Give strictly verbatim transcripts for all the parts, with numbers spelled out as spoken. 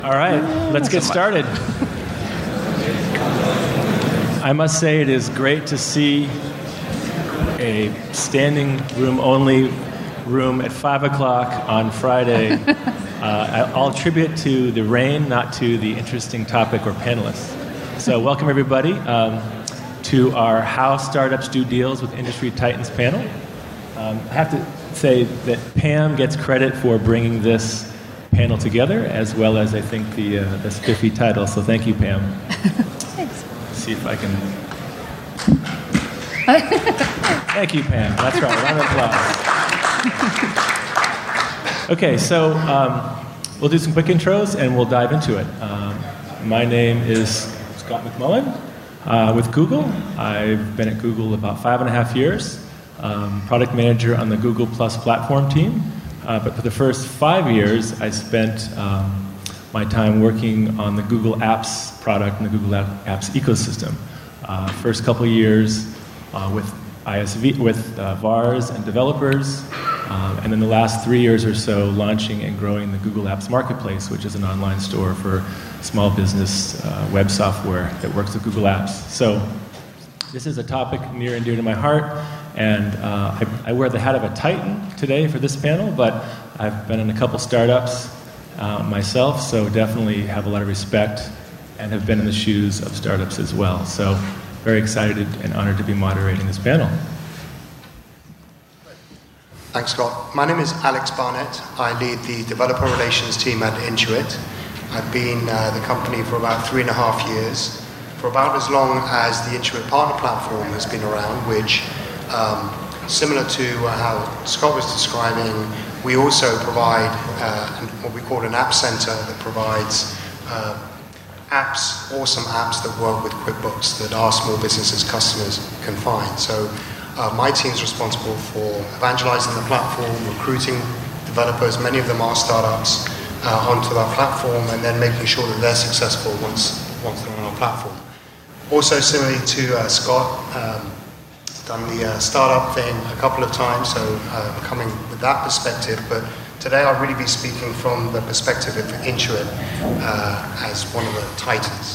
All right, let's get started. I must say it is great to see a standing room only room at five o'clock on Friday. uh, I'll attribute to the rain, not to the interesting topic or panelists. So welcome everybody um, to our How Startups Do Deals with Industry Titans panel. Um, I have to say that Pam gets credit for bringing this panel together, as well as I think the uh, the spiffy title. So thank you, Pam. Thanks. Let's see if I can. Thank you, Pam. That's right. Round of applause. Okay, so um, we'll do some quick intros and we'll dive into it. Um, my name is Scott McMullen uh, with Google. I've been at Google about five and a half years. Um, product manager on the Google Plus platform team. Uh, but for the first five years, I spent um, my time working on the Google Apps product and the Google Apps ecosystem. Uh, first couple of years uh, with I S V, with uh, V A Rs and developers, um, and then the last three years or so launching and growing the Google Apps Marketplace, which is an online store for small business uh, web software that works with Google Apps. So this is a topic near and dear to my heart. And uh, I, I wear the hat of a Titan today for this panel, but I've been in a couple startups uh, myself, so definitely have a lot of respect and have been in the shoes of startups as well. So very excited and honored to be moderating this panel. Thanks, Scott. My name is Alex Barnett. I lead the developer relations team at Intuit. I've been uh, the company for about three and a half years, for about as long as the Intuit Partner Platform has been around, which Um, similar to how Scott was describing, we also provide uh, what we call an app center that provides uh, apps, awesome apps that work with QuickBooks that our small businesses customers can find. So uh, my team's responsible for evangelizing the platform, recruiting developers, many of them are startups, uh, onto our platform, and then making sure that they're successful once, once they're on our platform. Also, similarly to uh, Scott, um, done the uh, startup thing a couple of times, so uh, coming with that perspective. But today I'll really be speaking from the perspective of Intuit uh, as one of the titans.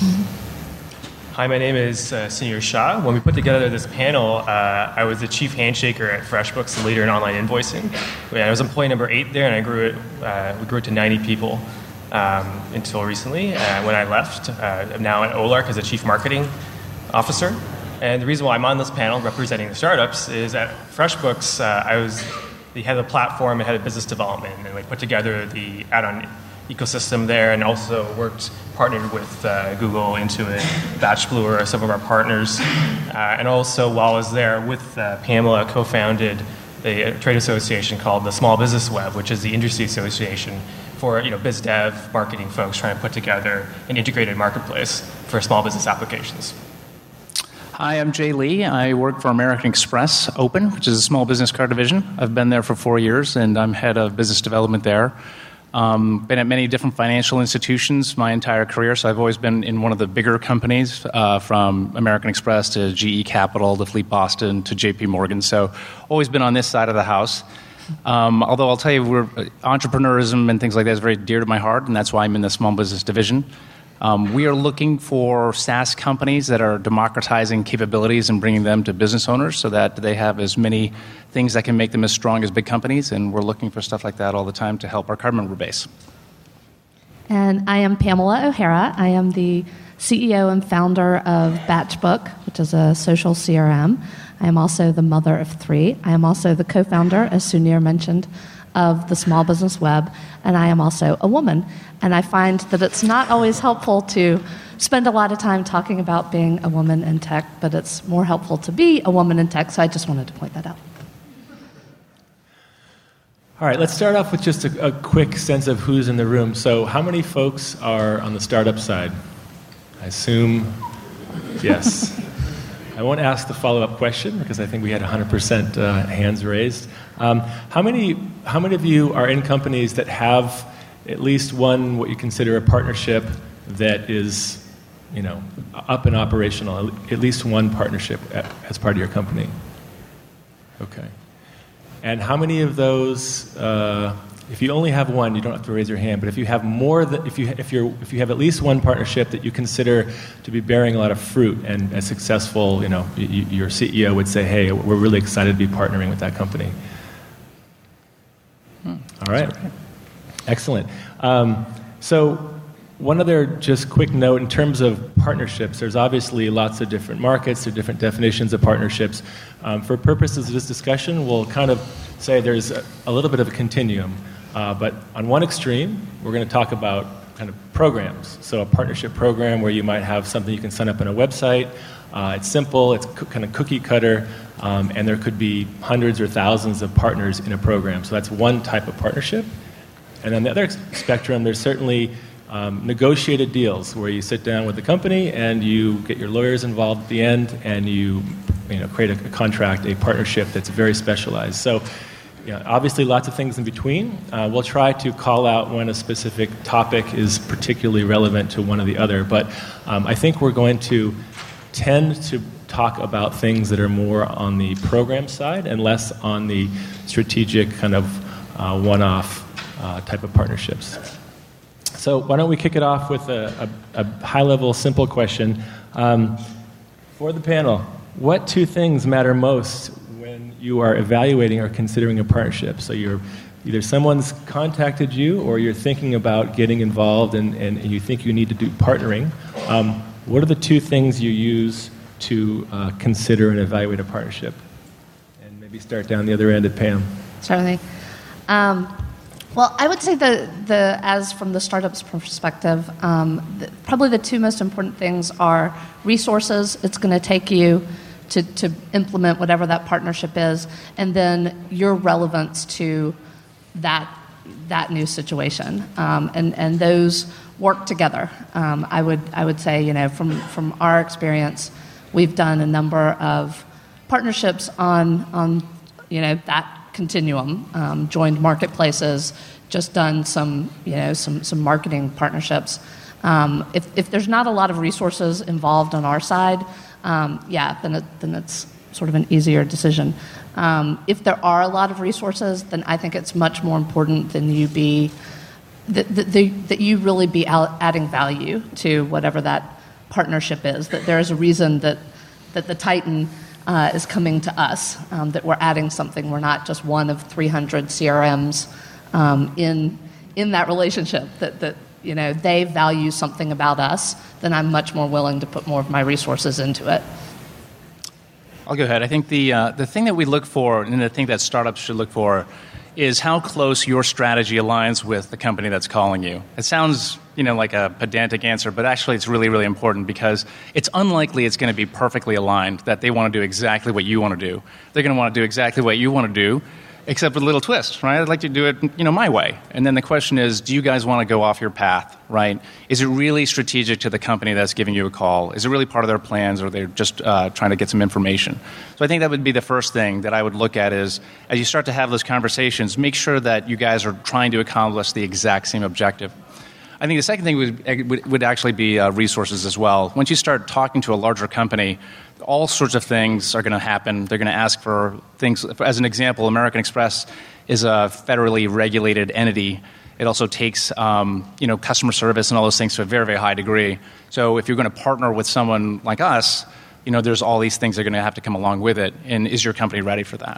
Hi, my name is uh, Sunir Shah. When we put together this panel, uh, I was the chief handshaker at FreshBooks, the leader in online invoicing. I was employee number eight there, and I grew it. Uh, we grew it to ninety people um, until recently. Uh, when I left, uh, I'm now at Olark as a chief marketing officer. And the reason why I'm on this panel representing the startups is at FreshBooks, uh, I was the head of the platform and head of business development, and we put together the add-on ecosystem there, and also worked, partnered with uh, Google, Intuit, Batchbluer, are some of our partners. Uh, and also, while I was there with uh, Pamela, co-founded a trade association called the Small Business Web, which is the industry association for you know biz dev marketing folks trying to put together an integrated marketplace for small business applications. Hi, I'm Jay Lee. I work for American Express Open, which is a small business card division. I've been there for four years, and I'm head of business development there. Um, been at many different financial institutions my entire career, so I've always been in one of the bigger companies, uh, from American Express to G E Capital to Fleet Boston to J P Morgan, so always been on this side of the house. Um, although I'll tell you, we're, entrepreneurism and things like that is very dear to my heart, and that's why I'm in the small business division. Um, we are looking for SaaS companies that are democratizing capabilities and bringing them to business owners so that they have as many things that can make them as strong as big companies, and we're looking for stuff like that all the time to help our card member base. And I am Pamela O'Hara. I am the C E O and founder of Batchbook, which is a social C R M. I am also the mother of three. I am also the co-founder, as Sunir mentioned, of the Small Business Web, and I am also a woman. And I find that it's not always helpful to spend a lot of time talking about being a woman in tech, but it's more helpful to be a woman in tech, so I just wanted to point that out. All right, let's start off with just a, a quick sense of who's in the room. So how many folks are on the startup side? I assume yes. I won't ask the follow-up question because I think we had one hundred percent uh, hands raised. Um, how many how many of you are in companies that have at least one, what you consider a partnership that is, you know, up and operational, at least one partnership as part of your company? Okay. And how many of those uh, if you only have one, you don't have to raise your hand. But if you have more, than, if you if you if you have at least one partnership that you consider to be bearing a lot of fruit and a successful, you know, you, your C E O would say, "Hey, we're really excited to be partnering with that company." Hmm. All right, excellent. Um, so. One other just quick note in terms of partnerships, there's obviously lots of different markets, there are different definitions of partnerships. Um, for purposes of this discussion, we'll kind of say there's a, a little bit of a continuum. Uh, but on one extreme, we're going to talk about kind of programs. So a partnership program where you might have something you can sign up on a website. Uh, it's simple, it's co- kind of cookie cutter, um, and there could be hundreds or thousands of partners in a program. So that's one type of partnership. And on the other spectrum, there's certainly Um, negotiated deals where you sit down with the company and you get your lawyers involved at the end and you, you know, create a, a contract, a partnership that's very specialized. So, you know, obviously lots of things in between. Uh, we'll try to call out when a specific topic is particularly relevant to one or the other, but um, I think we're going to tend to talk about things that are more on the program side and less on the strategic kind of uh, one-off uh, type of partnerships. So why don't we kick it off with a, a, a high-level, simple question. Um, for the panel, what two things matter most when you are evaluating or considering a partnership? So you're either someone's contacted you or you're thinking about getting involved and, and, and you think you need to do partnering. Um, what are the two things you use to uh, consider and evaluate a partnership? And maybe start down the other end at Pam. Certainly. Um, Well, I would say the, the as from the startup's perspective, um, the, probably the two most important things are resources it's going to take you to, to implement whatever that partnership is, and then your relevance to that that new situation, um, and and those work together. Um, I would I would say, you know, from from our experience, we've done a number of partnerships on on you know that continuum, um, joined marketplaces, just done some, you know, some some marketing partnerships. Um, if if there's not a lot of resources involved on our side, um, yeah, then it, then it's sort of an easier decision. Um, if there are a lot of resources, then I think it's much more important than you be that that, the, that you really be adding value to whatever that partnership is. That there is a reason that that the Titan Uh, is coming to us, um, that we're adding something. We're not just one of three hundred C R Ms um, in in that relationship, that, that you know, they value something about us, then I'm much more willing to put more of my resources into it. I'll go ahead. I think the uh, the thing that we look for, and the thing that startups should look for, is how close your strategy aligns with the company that's calling you. It sounds, you know, like a pedantic answer, but actually it's really, really important because it's unlikely it's going to be perfectly aligned, that they want to do exactly what you want to do. They're going to want to do exactly what you want to do, except with a little twist, right? I'd like to do it, you know, my way. And then the question is, do you guys want to go off your path, right? Is it really strategic to the company that's giving you a call? Is it really part of their plans, or they're just uh, trying to get some information? So I think that would be the first thing that I would look at is, as you start to have those conversations, make sure that you guys are trying to accomplish the exact same objective. I think the second thing would, would, would actually be uh, resources as well. Once you start talking to a larger company, all sorts of things are going to happen. They're going to ask for things. As an example, American Express is a federally regulated entity. It also takes um, you know, customer service and all those things to a very, very high degree. So if you're going to partner with someone like us, you know, there's all these things that are going to have to come along with it. And is your company ready for that?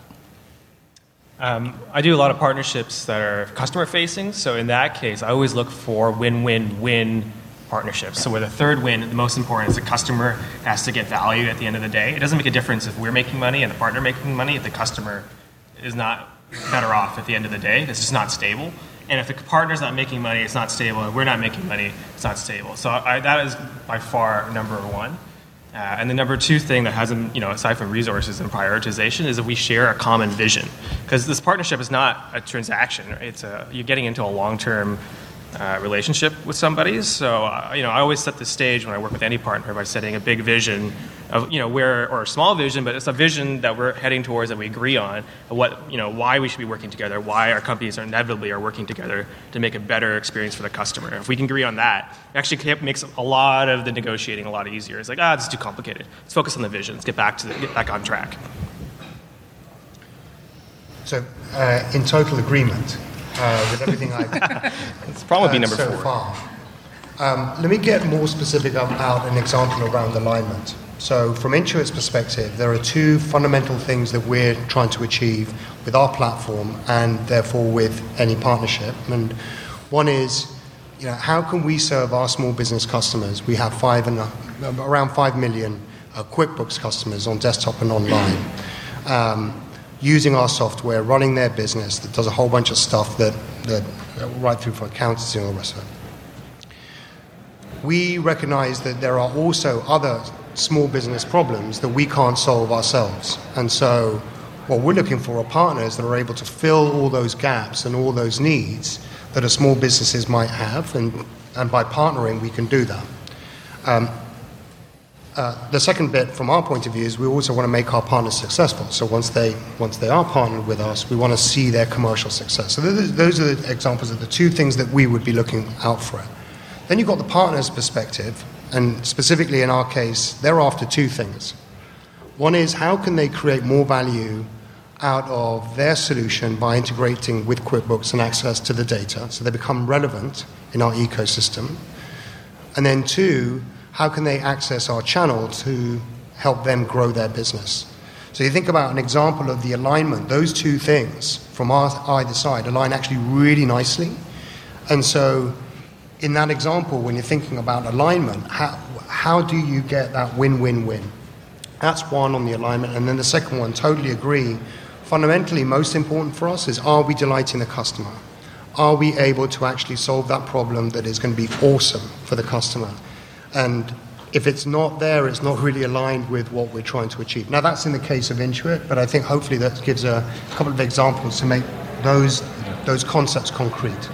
Um, I do a lot of partnerships that are customer-facing. So in that case, I always look for win-win-win partnerships. So where the third win, the most important, is the customer has to get value at the end of the day. It doesn't make a difference if we're making money and the partner making money if the customer is not better off at the end of the day. This is not stable. And if the partner's not making money, it's not stable. And we're not making money, it's not stable. So I, that is by far number one. Uh, and the number two thing that hasn't, you know, aside from resources and prioritization, is that we share a common vision. Because this partnership is not a transaction. It's a, you're getting into a long-term uh, relationship with somebody. So, uh, you know, I always set the stage when I work with any partner by setting a big vision of, you know, where, or a small vision, but it's a vision that we're heading towards, that we agree on, what, you know, why we should be working together, why our companies are inevitably are working together to make a better experience for the customer. If we can agree on that, it actually makes a lot of the negotiating a lot easier. It's like, ah, this is too complicated. Let's focus on the vision. Let's get back to the, get back on track. So, uh, in total agreement, uh, with everything I've It's probably heard number so four. far. Um, let me get more specific about an example around alignment. So from Intuit's perspective, there are two fundamental things that we're trying to achieve with our platform and therefore with any partnership. And one is, you know, how can we serve our small business customers? We have five and a, around five million uh, QuickBooks customers on desktop and online, um, using our software, running their business that does a whole bunch of stuff that, that uh, right through for accountancy and all the rest of it. We recognize that there are also other small business problems that we can't solve ourselves. And so what we're looking for are partners that are able to fill all those gaps and all those needs that a small businesses might have, and, and by partnering we can do that. Um, uh, the second bit from our point of view is we also want to make our partners successful. So once they once they are partnered with us, we want to see their commercial success. So those, those are the examples of the two things that we would be looking out for. Then you've got the partner's perspective, and specifically in our case, they're after two things. One is how can they create more value out of their solution by integrating with QuickBooks and access to the data, so they become relevant in our ecosystem. And then two, how can they access our channel to help them grow their business? So you think about an example of the alignment, those two things from our, either side align actually really nicely. And so in that example, when you're thinking about alignment, how, how do you get that win-win-win? That's one on the alignment. And then the second one, totally agree. Fundamentally, most important for us is, are we delighting the customer? Are we able to actually solve that problem that is going to be awesome for the customer? And if it's not there, it's not really aligned with what we're trying to achieve. Now, that's in the case of Intuit, but I think hopefully that gives a couple of examples to make those, those concepts concrete.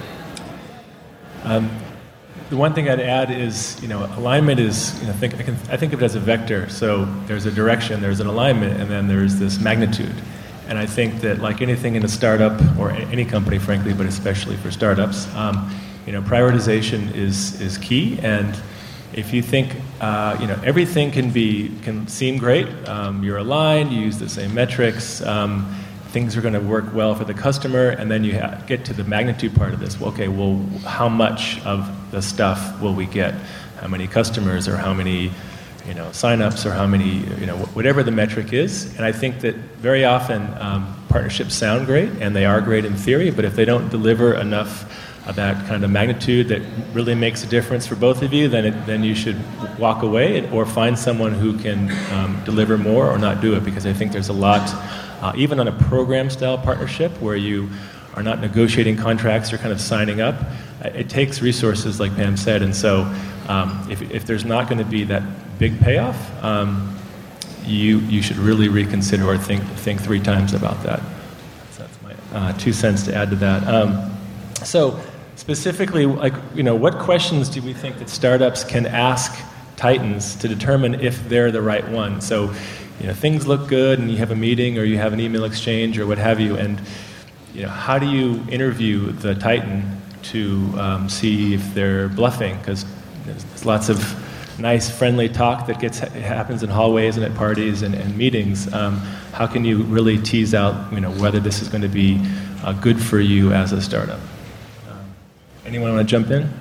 Um, The one thing I'd add is, you know, alignment is, you know, think, I, can, I think of it as a vector. So there's a direction, there's an alignment, and then there's this magnitude. And I think that, like anything in a startup, or any company, frankly, but especially for startups, um, you know, prioritization is is key. And if you think, uh, you know, everything can be can seem great, um, you're aligned, you use the same metrics. Um, things are going to work well for the customer, and then you ha- get to the magnitude part of this. Well, okay, well, how much of the stuff will we get? How many customers, or how many, you know, signups, or how many, you know, whatever the metric is. And I think that very often um, partnerships sound great, and they are great in theory, but if they don't deliver enough of that kind of magnitude that really makes a difference for both of you, then it, then you should walk away, or find someone who can um, deliver more, or not do it, because I think there's a lot. Uh, even on a program-style partnership where you are not negotiating contracts, you're kind of signing up, it takes resources, like Pam said, and so um, if, if there's not going to be that big payoff, um, you you should really reconsider or think think three times about that. So that's my uh, two cents to add to that. Um, so specifically, like, you know, what questions do we think that startups can ask Titans to determine if they're the right one? So, you know, things look good, and you have a meeting, or you have an email exchange, or what have you, and, you know, how do you interview the Titan to um, see if they're bluffing? Because there's, there's lots of nice, friendly talk that gets happens in hallways and at parties and, and meetings. Um, how can you really tease out, you know, whether this is going to be uh, good for you as a startup? Um, anyone want to jump in?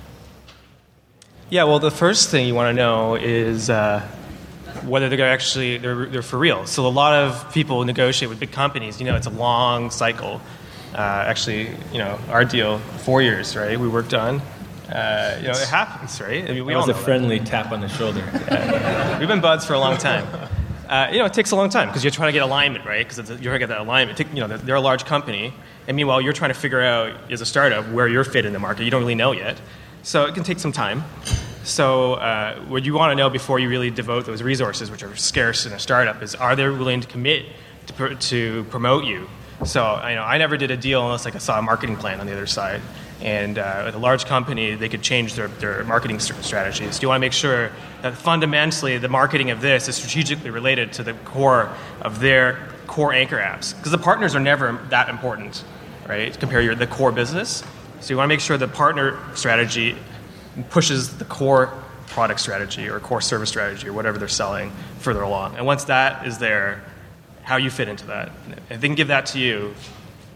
Yeah, well, the first thing you want to know is uh, whether they're actually they're, they're for real. So a lot of people negotiate with big companies. You know, it's a long cycle. Uh, actually, you know, our deal, four years, right? We worked on. Uh, you know, it happens, right? I mean, we that all was know a friendly that. tap on the shoulder. We've been buds for a long time. Uh, you know, it takes a long time because you're trying to get alignment, right? Because you're trying to get that alignment. Take, you know, they're a large company, and meanwhile, you're trying to figure out as a startup where you're fit in the market. You don't really know yet, so it can take some time. So uh, what you want to know before you really devote those resources, which are scarce in a startup, is are they willing to commit to, pr- to promote you? So I know I never did a deal unless like I saw a marketing plan on the other side. And uh, with a large company, they could change their, their marketing st- strategies. You want to make sure that fundamentally the marketing of this is strategically related to the core of their core anchor apps. Because the partners are never that important, right? Compare your the core business. So you want to make sure the partner strategy pushes the core product strategy or core service strategy or whatever they're selling further along. And once that is there, how you fit into that. If they can give that to you,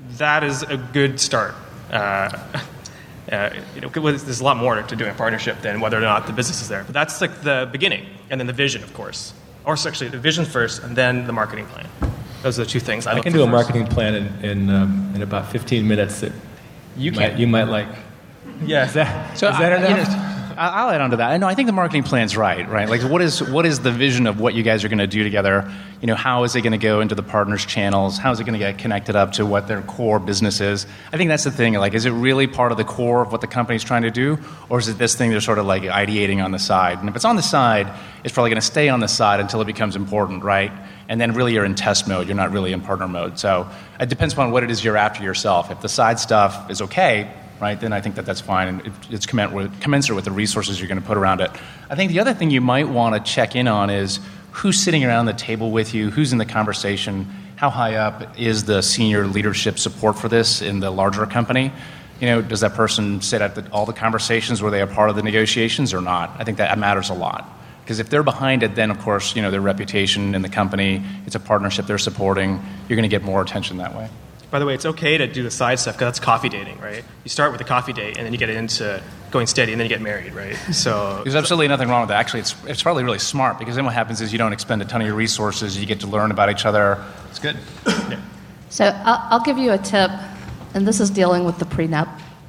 that is a good start. Uh, uh, you know, there's a lot more to doing a partnership than whether or not the business is there. But that's like the beginning, and then the vision, of course. Or actually, the vision first, and then the marketing plan. Those are the two things I, I look can for do a first. marketing plan in in, um, in about fifteen minutes that You might, can. you might like. Yeah. Is that, So is that I, enough? you know, I- I'll add on to that. I know. I think the marketing plan's right. Right. Like, what is what is the vision of what you guys are going to do together? You know, how is it going to go into the partners' channels? How is it going to get connected up to what their core business is? I think that's the thing. Like, is it really part of the core of what the company's trying to do, or is it this thing they're sort of like ideating on the side? And if it's on the side, it's probably going to stay on the side until it becomes important, right? And then really you're in test mode. You're not really in partner mode. So it depends upon what it is you're after yourself. If the side stuff is okay, right, then I think that that's fine, and it, it's commensurate with the resources you're going to put around it. I think the other thing you might want to check in on is who's sitting around the table with you, who's in the conversation, how high up is the senior leadership support for this in the larger company? You know, does that person sit at the, all the conversations? Were they a part of the negotiations or not? I think that matters a lot. Because if they're behind it, then of course, you know, their reputation in the company, it's a partnership they're supporting, you're going to get more attention that way. By the way, it's okay to do the side stuff because that's coffee dating, right? You start with a coffee date, and then you get into going steady, and then you get married, right? So There's absolutely nothing wrong with that. Actually, it's, it's probably really smart because then what happens is you don't expend a ton of your resources. You get to learn about each other. It's good. yeah. So I'll, I'll give you a tip, and this is dealing with the prenup.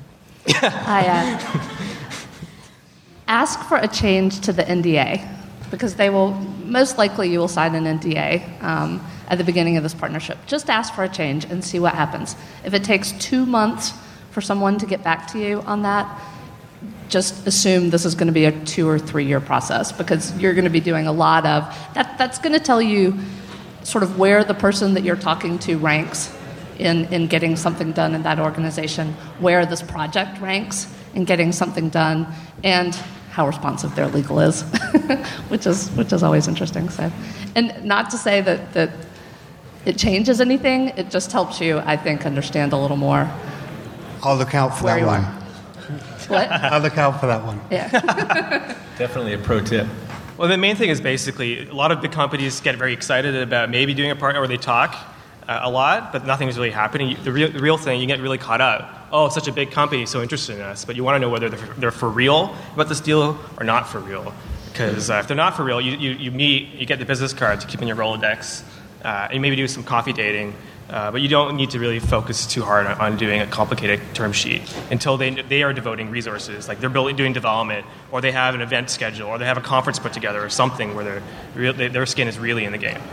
I uh, ask for a change to the N D A because they will most likely you will sign an N D A um, at the beginning of this partnership. Just ask for a change and see what happens. If it takes two months for someone to get back to you on that, just assume this is going to be a two or three year process because you're going to be doing a lot of that. That's going to tell you sort of where the person that you're talking to ranks in, in getting something done in that organization, where this project ranks in getting something done, and how responsive their legal is, which is which is always interesting. So, and not to say that, that it changes anything, it just helps you, I think, understand a little more I'll look out for where that you one. are. What? I'll look out for that one. Yeah. Definitely a pro tip. Well, the main thing is basically a lot of big companies get very excited about maybe doing a partner where they talk uh, a lot, but nothing is really happening. The real, the real thing, you get really caught up. Oh, such a big company, so interested in us, but you want to know whether they're for, they're for real about this deal or not for real. Because uh, if they're not for real, you, you, you meet, you get the business card to keep in your Rolodex, uh, and maybe do some coffee dating. Uh, but you don't need to really focus too hard on, on doing a complicated term sheet until they they are devoting resources, like they're building, doing development, or they have an event schedule, or they have a conference put together, or something where they're real, they, their skin is really in the game.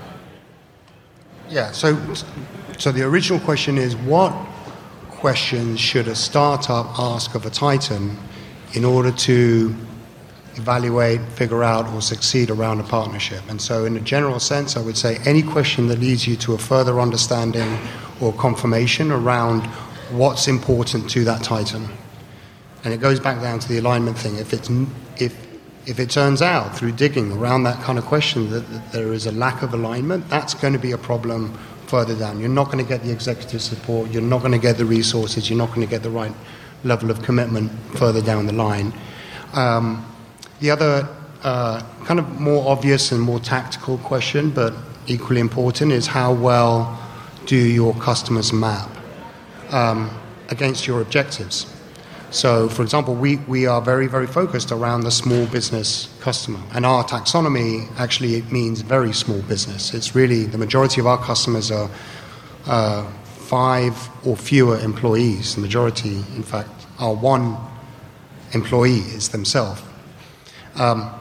Yeah, so, so the original question is, what questions should a startup ask of a Titan in order to evaluate, figure out, or succeed around a partnership? And so in a general sense, I would say any question that leads you to a further understanding or confirmation around what's important to that Titan. And it goes back down to the alignment thing. If it's if if it turns out through digging around that kind of question that, that there is a lack of alignment, that's going to be a problem further down. You're not going to get the executive support, you're not going to get the resources, you're not going to get the right level of commitment further down the line. Um, The other uh, kind of more obvious and more tactical question, but equally important, is how well do your customers map um, against your objectives? So, for example, we, we are very, very focused around the small business customer. And our taxonomy actually it means very small business. It's really the majority of our customers are uh, five or fewer employees. The majority, in fact, are one employee is themselves. Um,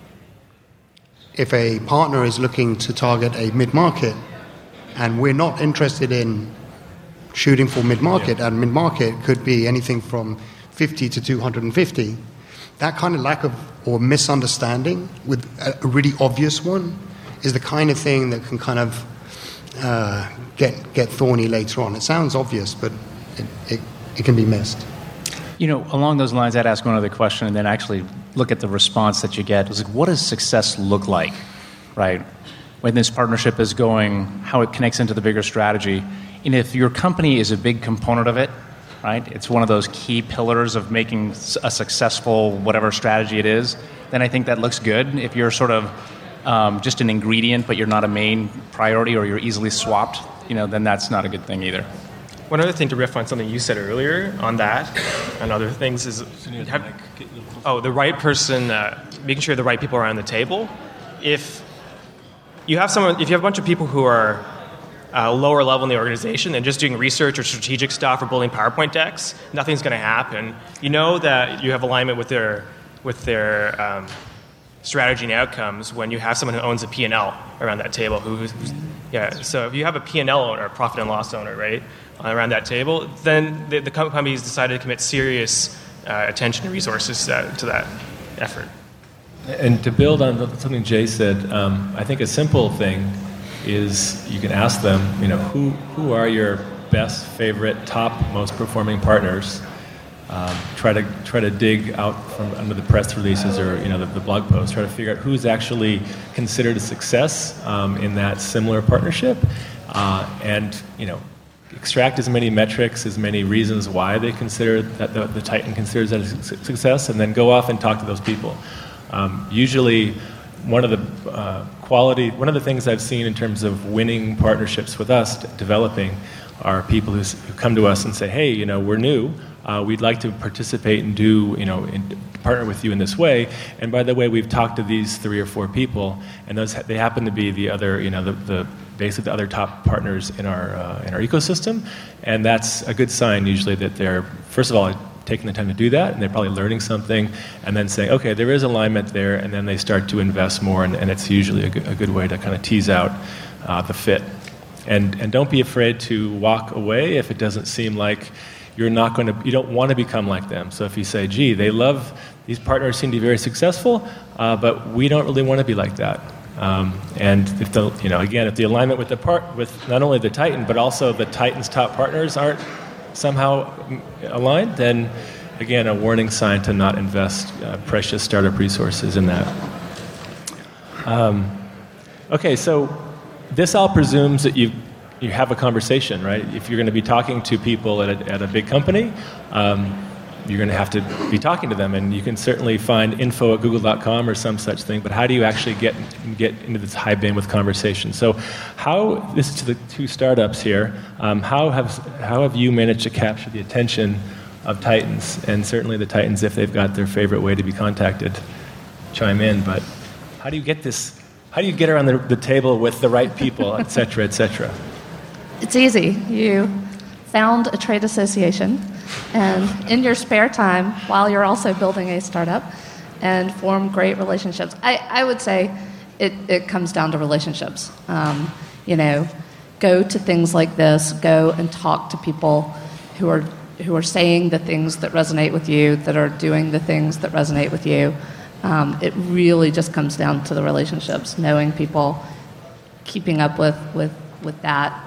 if a partner is looking to target a mid-market and we're not interested in shooting for mid-market, yeah. and mid-market could be anything from fifty to two hundred fifty, that kind of lack of or misunderstanding with a, a really obvious one is the kind of thing that can kind of uh, get get thorny later on. It sounds obvious, but it, it, it can be missed. You know, along those lines, I'd ask one other question and then actually look at the response that you get. It's like, what does success look like, right? When this partnership is going, how it connects into the bigger strategy. And if your company is a big component of it, right, it's one of those key pillars of making a successful whatever strategy it is, then I think that looks good. If you're sort of um, just an ingredient, but you're not a main priority or you're easily swapped, you know, then that's not a good thing either. one other thing to riff on something you said earlier on that and other things is have, oh the right person, uh, making sure the right people are around the table. If you have someone, if you have a bunch of people who are uh, lower level in the organization and just doing research or strategic stuff or building PowerPoint decks, nothing's going to happen. You know that you have alignment with their with their um, strategy and outcomes when you have someone who owns a P and L around that table. Who's, who's yeah. So if you have a P and L owner, a profit and loss owner, right, around that table, then the, the company's decided to commit serious uh, attention and resources uh, to that effort. And to build on something Jay said, um, I think a simple thing is you can ask them, you know, who who are your best, favorite, top, most performing partners? Um, try to try to dig out from under the press releases or you know the, the blog posts. Try to figure out who's actually considered a success um, in that similar partnership, uh, and you know. extract as many metrics, as many reasons why they consider that the, the Titan considers that a su- success, and then go off and talk to those people. Um, usually, one of the uh, quality, one of the things I've seen in terms of winning partnerships with us, d- developing, are people who, who come to us and say, "Hey, you know, we're new. Uh, we'd like to participate and do, you know, in, partner with you in this way. And by the way, we've talked to these three or four people, and those ha- they happen to be the other, you know, the, the basically the other top partners in our uh, in our ecosystem, and that's a good sign usually that they're first of all taking the time to do that, and they're probably learning something, and then saying, okay, there is alignment there, and then they start to invest more, and, and it's usually a good, a good way to kind of tease out uh, the fit. And and don't be afraid to walk away if it doesn't seem like you're not going to, you don't want to become like them. So if you say, gee, they love, these partners seem to be very successful, uh, but we don't really want to be like that. Um, and if the, you know, again, if the alignment with the part, with not only the Titan, but also the Titan's top partners aren't somehow aligned, then again, a warning sign to not invest uh, precious startup resources in that. Um, okay, so this all presumes that you you have a conversation, right? If you're going to be talking to people at a, at a big company, um, you're going to have to be talking to them, and you can certainly find info at google dot com or some such thing, but how do you actually get get into this high bandwidth conversation? So how, this is to the two startups here, um, how have how have you managed to capture the attention of Titans, and certainly the Titans, if they've got their favorite way to be contacted, chime in, but how do you get this, how do you get around the, the table with the right people, et cetera, et cetera? It's easy. You found a trade association, and in your spare time, while you're also building a startup, and form great relationships. I, I would say it, it comes down to relationships. Um, you know, go to things like this, go and talk to people who are who are saying the things that resonate with you, that are doing the things that resonate with you. Um, it really just comes down to the relationships, knowing people, keeping up with, with, with that.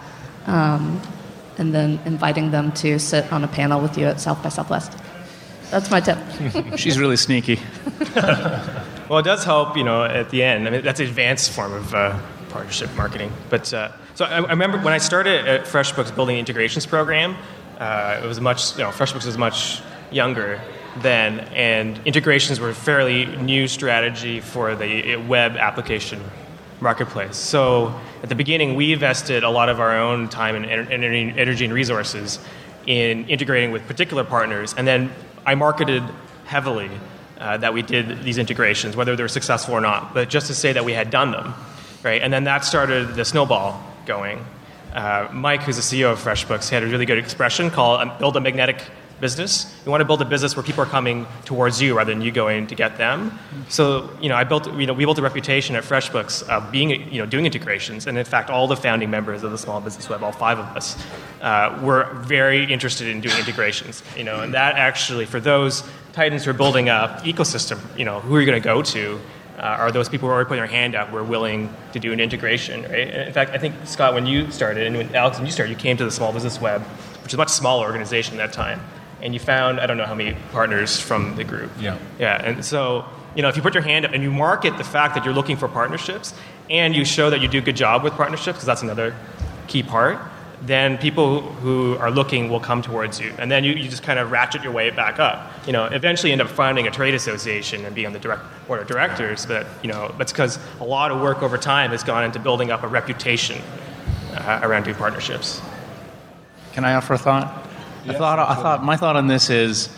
Um, and then inviting them to sit on a panel with you at South by Southwest. That's my tip. She's really sneaky. Well, it does help, you know, at the end. I mean, that's an advanced form of uh, partnership marketing. But uh, so I, I remember when I started at FreshBooks building the integrations program, uh, it was much, you know, FreshBooks was much younger then, and integrations were a fairly new strategy for the web application marketplace. So at the beginning, we invested a lot of our own time and energy and resources in integrating with particular partners, and then I marketed heavily uh, that we did these integrations, whether they were successful or not, but just to say that we had done them, right? And then that started the snowball going. Uh, Mike, who's the C E O of FreshBooks, had a really good expression called um, build a magnetic business. You want to build a business where people are coming towards you rather than you going to get them. So, you know, I built, you know, we built a reputation at FreshBooks of being, you know, doing integrations. And in fact, all the founding members of the Small Business Web, all five of us, uh, were very interested in doing integrations. You know, and that actually, for those Titans who are building up ecosystem, you know, who are you going to go to? Uh, are those people who are already putting their hand up, who are willing to do an integration, right? And in fact, I think, Scott, when you started, and when Alex, when you started, you came to the Small Business Web, which is a much smaller organization at that time. And you found, I don't know how many partners from the group. Yeah. Yeah, and so, you know, if you put your hand up and you market the fact that you're looking for partnerships, and you show that you do a good job with partnerships, because that's another key part, then people who are looking will come towards you. And then you, you just kind of ratchet your way back up. You know, eventually end up finding a trade association and being on the direct board of directors, but, you know, that's because a lot of work over time has gone into building up a reputation uh, around doing partnerships. Can I offer a thought? Yes, I thought, I thought my thought on this is,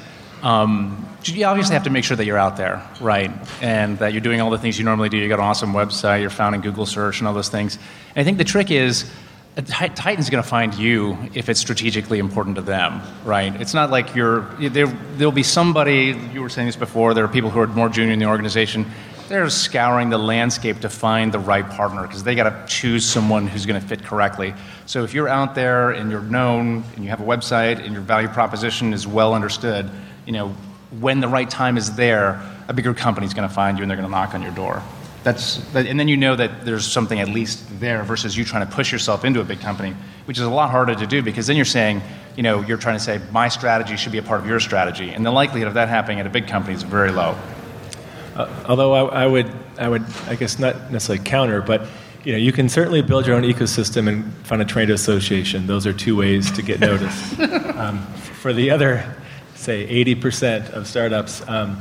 um, you obviously have to make sure that you're out there, right? And that you're doing all the things you normally do. You got an awesome website, you're found in Google search and all those things. And I think the trick is, Titan's going to find you if it's strategically important to them, right? It's not like you're, there, there'll be somebody, you were saying this before, there are people who are more junior in the organization, they're scouring the landscape to find the right partner because they got to choose someone who's going to fit correctly. So if you're out there and you're known and you have a website and your value proposition is well understood, you know, when the right time is there, a bigger company is going to find you and they're going to knock on your door. That's, that, and then you know that there's something at least there versus you trying to push yourself into a big company, which is a lot harder to do because then you're saying, you know, you're trying to say my strategy should be a part of your strategy, and the likelihood of that happening at a big company is very low. Uh, although I, I would, I would, I guess not necessarily counter, but you know, you can certainly build your own ecosystem and find a trade association. Those are two ways to get noticed. um, for the other, say, eighty percent of startups, um,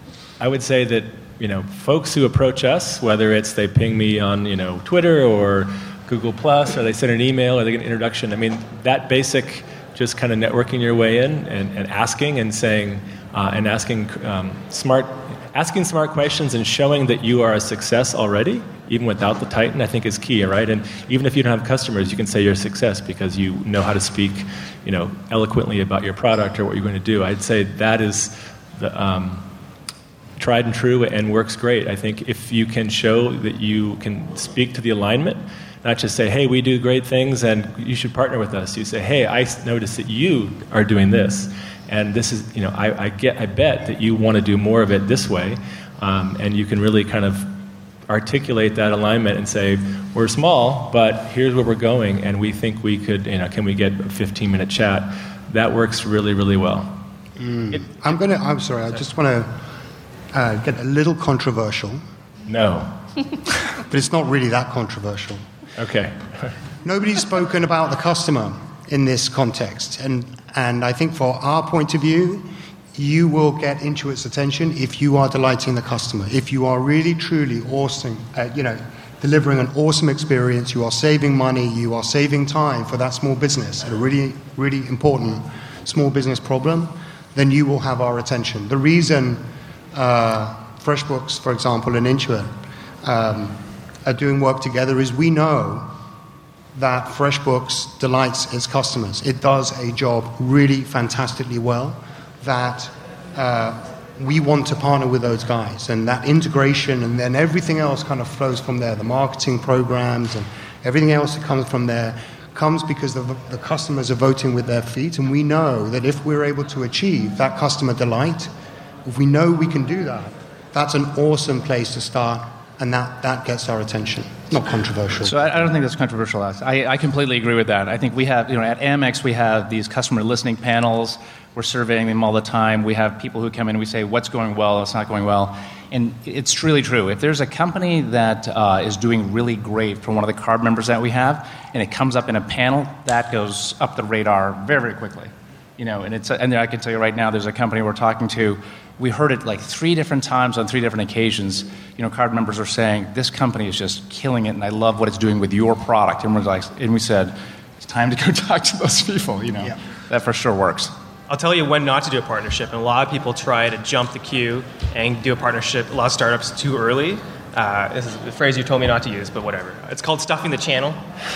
I would say that you know, folks who approach us, whether it's they ping me on you know Twitter or Google Plus, or they send an email, or they get an introduction. I mean, that basic, just kind of networking your way in and, and asking and saying uh, and asking um, smart. Asking smart questions and showing that you are a success already, even without the Titan, I think is key, right? And even if you don't have customers, you can say you're a success because you know how to speak, you know, eloquently about your product or what you're going to do. I'd say that is the um, tried and true and works great. I think if you can show that you can speak to the alignment, not just say, hey, we do great things and you should partner with us. You say, hey, I noticed that you are doing this. And this is, you know, I, I get, I bet that you want to do more of it this way, um, and you can really kind of articulate that alignment and say, we're small, but here's where we're going, and we think we could, you know, can we get a fifteen minute chat? That works really, really well. Mm. It, I'm gonna. I'm sorry. I just want to uh, get a little controversial. No, but it's not really that controversial. Okay. Nobody's spoken about the customer in this context, and and I think for our point of view, you will get Intuit's attention if you are delighting the customer, if you are really truly awesome, uh, you know, delivering an awesome experience, you are saving money, you are saving time for that small business, a really really important small business problem, then you will have our attention. The reason uh, FreshBooks, for example, and Intuit um, are doing work together is we know that FreshBooks delights its customers. It does a job really fantastically well, that uh, we want to partner with those guys, and that integration and then everything else kind of flows from there. The marketing programs and everything else that comes from there comes because the, the customers are voting with their feet, and we know that if we're able to achieve that customer delight, if we know we can do that, that's an awesome place to start, and that, that gets our attention. Not controversial. So I, I don't think that's controversial. I, I completely agree with that. I think we have, you know, at Amex we have these customer listening panels. We're surveying them all the time. We have people who come in and we say, what's going well, what's not going well. And it's really true. If there's a company that uh, is doing really great for one of the card members that we have, and it comes up in a panel, that goes up the radar very, very quickly. You know, and it's and I can tell you right now, there's a company we're talking to. We heard it like three different times on three different occasions. You know, card members are saying, this company is just killing it, and I love what it's doing with your product. And we're like, and we said, it's time to go talk to those people. You know, yeah. That for sure works. I'll tell you when not to do a partnership. And a lot of people try to jump the queue and do a partnership. A lot of startups too early. Uh, this is a phrase you told me not to use, but whatever. It's called stuffing the channel.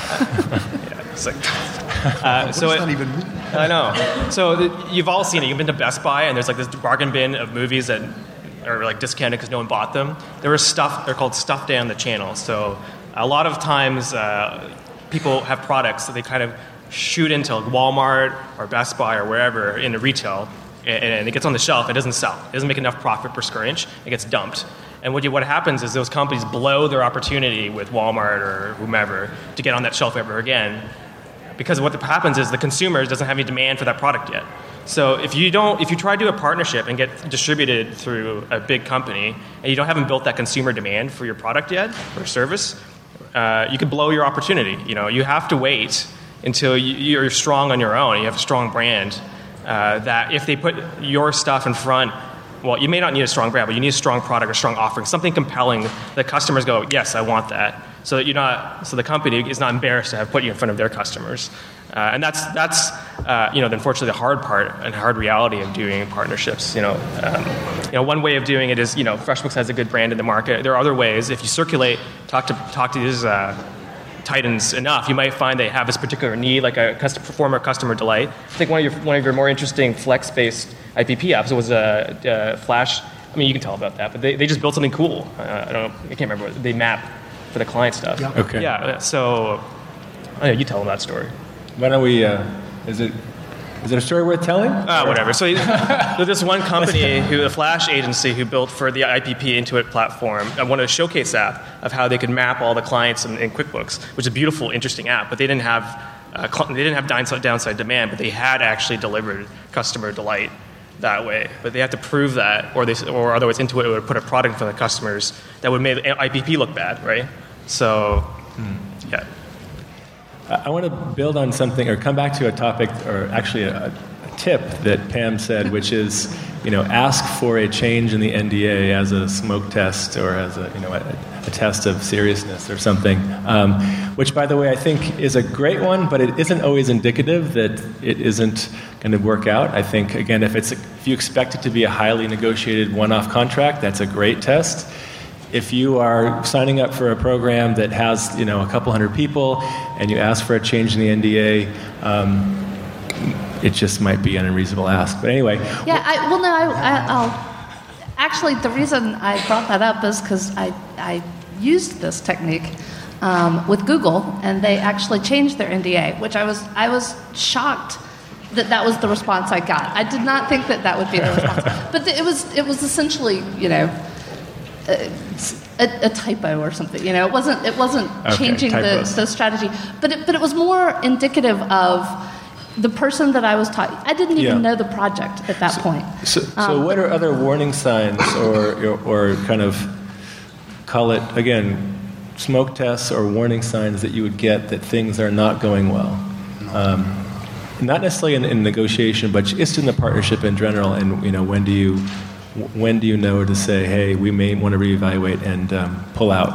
yeah, it's like, uh, what so does it, that even mean? I know. So the, you've all seen it. You've been to Best Buy, and there's like this bargain bin of movies that are like discounted because no one bought them. They were stuffed. They're called stuffed down the channel. So a lot of times uh, people have products that they kind of shoot into like Walmart or Best Buy or wherever in the retail, and, and it gets on the shelf. It doesn't sell. It doesn't make enough profit per square inch. It gets dumped. And what, you, what happens is those companies blow their opportunity with Walmart or whomever to get on that shelf ever again, because what happens is the consumer doesn't have any demand for that product yet. So if you don't, if you try to do a partnership and get distributed through a big company, and you don't haven't built that consumer demand for your product yet or service, uh, you could blow your opportunity. You know, you have to wait until you, you're strong on your own. You have a strong brand. Uh, that if they put your stuff in front. Well, you may not need a strong brand, but you need a strong product or strong offering, something compelling that customers go, yes, I want that. So that you're not, so the company is not embarrassed to have put you in front of their customers, uh, and that's that's uh, you know, unfortunately, the hard part and hard reality of doing partnerships. You know, um, you know, one way of doing it is, you know, FreshBooks has a good brand in the market. There are other ways. If you circulate, talk to talk to these uh, titans enough, you might find they have this particular need, like a custom, former customer delight. I think one of your one of your more interesting Flex-based I P P apps was a, a Flash. I mean, you can tell about that, but they, they just built something cool. Uh, I don't know, I can't remember what they map for the client stuff. Yeah. Okay. Yeah. So, I know, you tell them that story. Why don't we? Uh, is it is it a story worth telling? Ah, whatever. So there's this one company, who a Flash agency, who built for the I P P Intuit platform, and wanted a showcase app of how they could map all the clients in, in QuickBooks, which is a beautiful, interesting app. But they didn't have uh, they didn't have downside, downside demand, but they had actually delivered customer delight that way. But they have to prove that, or they or otherwise Intuit would put a product in front of customers that would make I P P look bad, right? So, hmm. yeah. I want to build on something, or come back to a topic, or actually a, a tip that Pam said, which is, you know, ask for a change in the N D A as a smoke test, or as a, you know, a, a test of seriousness or something. Um, which, by the way, I think is a great one, but it isn't always indicative that it isn't going to work out. I think, again, if it's if you expect it to be a highly negotiated one-off contract, that's a great test. If you are signing up for a program that has, you know, a couple hundred people, and you ask for a change in the N D A, um, it just might be an unreasonable ask. But anyway. Yeah, I, well, no, I, I, I'll, actually, the reason I brought that up is because I, I used this technique um, with Google, and they actually changed their N D A, which I was, I was shocked that that was the response I got. I did not think that that would be the response. But it was, it was essentially, you know, A, a, a typo or something, you know. It wasn't. It wasn't okay, changing the, the strategy, but it, but it was more indicative of the person that I was talking. I didn't even yeah. know the project at that so, point. So, so um, what are other warning signs, or, or or kind of call it again, smoke tests or warning signs that you would get that things are not going well? Um, not necessarily in, in negotiation, but just in the partnership in general. And you know, when do you When do you know to say, hey, we may want to reevaluate and um, pull out?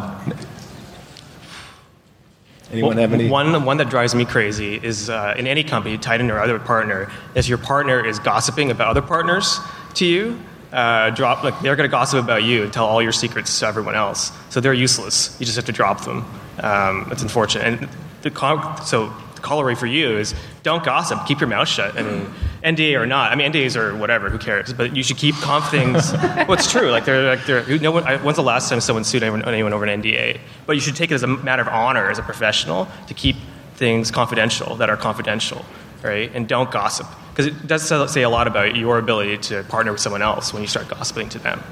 Anyone well, have any? One, one that drives me crazy is uh, in any company, Titan or other partner, is your partner is gossiping about other partners to you. Uh, drop like they're going to gossip about you and tell all your secrets to everyone else. So they're useless. You just have to drop them. Um, it's unfortunate. And the con- so the corollary for you is don't gossip. Keep your mouth shut. I mean, N D A or not. I mean, N D As or whatever. Who cares? But you should keep conf things. Well, it's true. Like they're like they're. No one. When's the last time someone sued anyone, anyone over an N D A? But you should take it as a matter of honor as a professional to keep things confidential that are confidential, right? And don't gossip, because it does say a lot about your ability to partner with someone else when you start gossiping to them.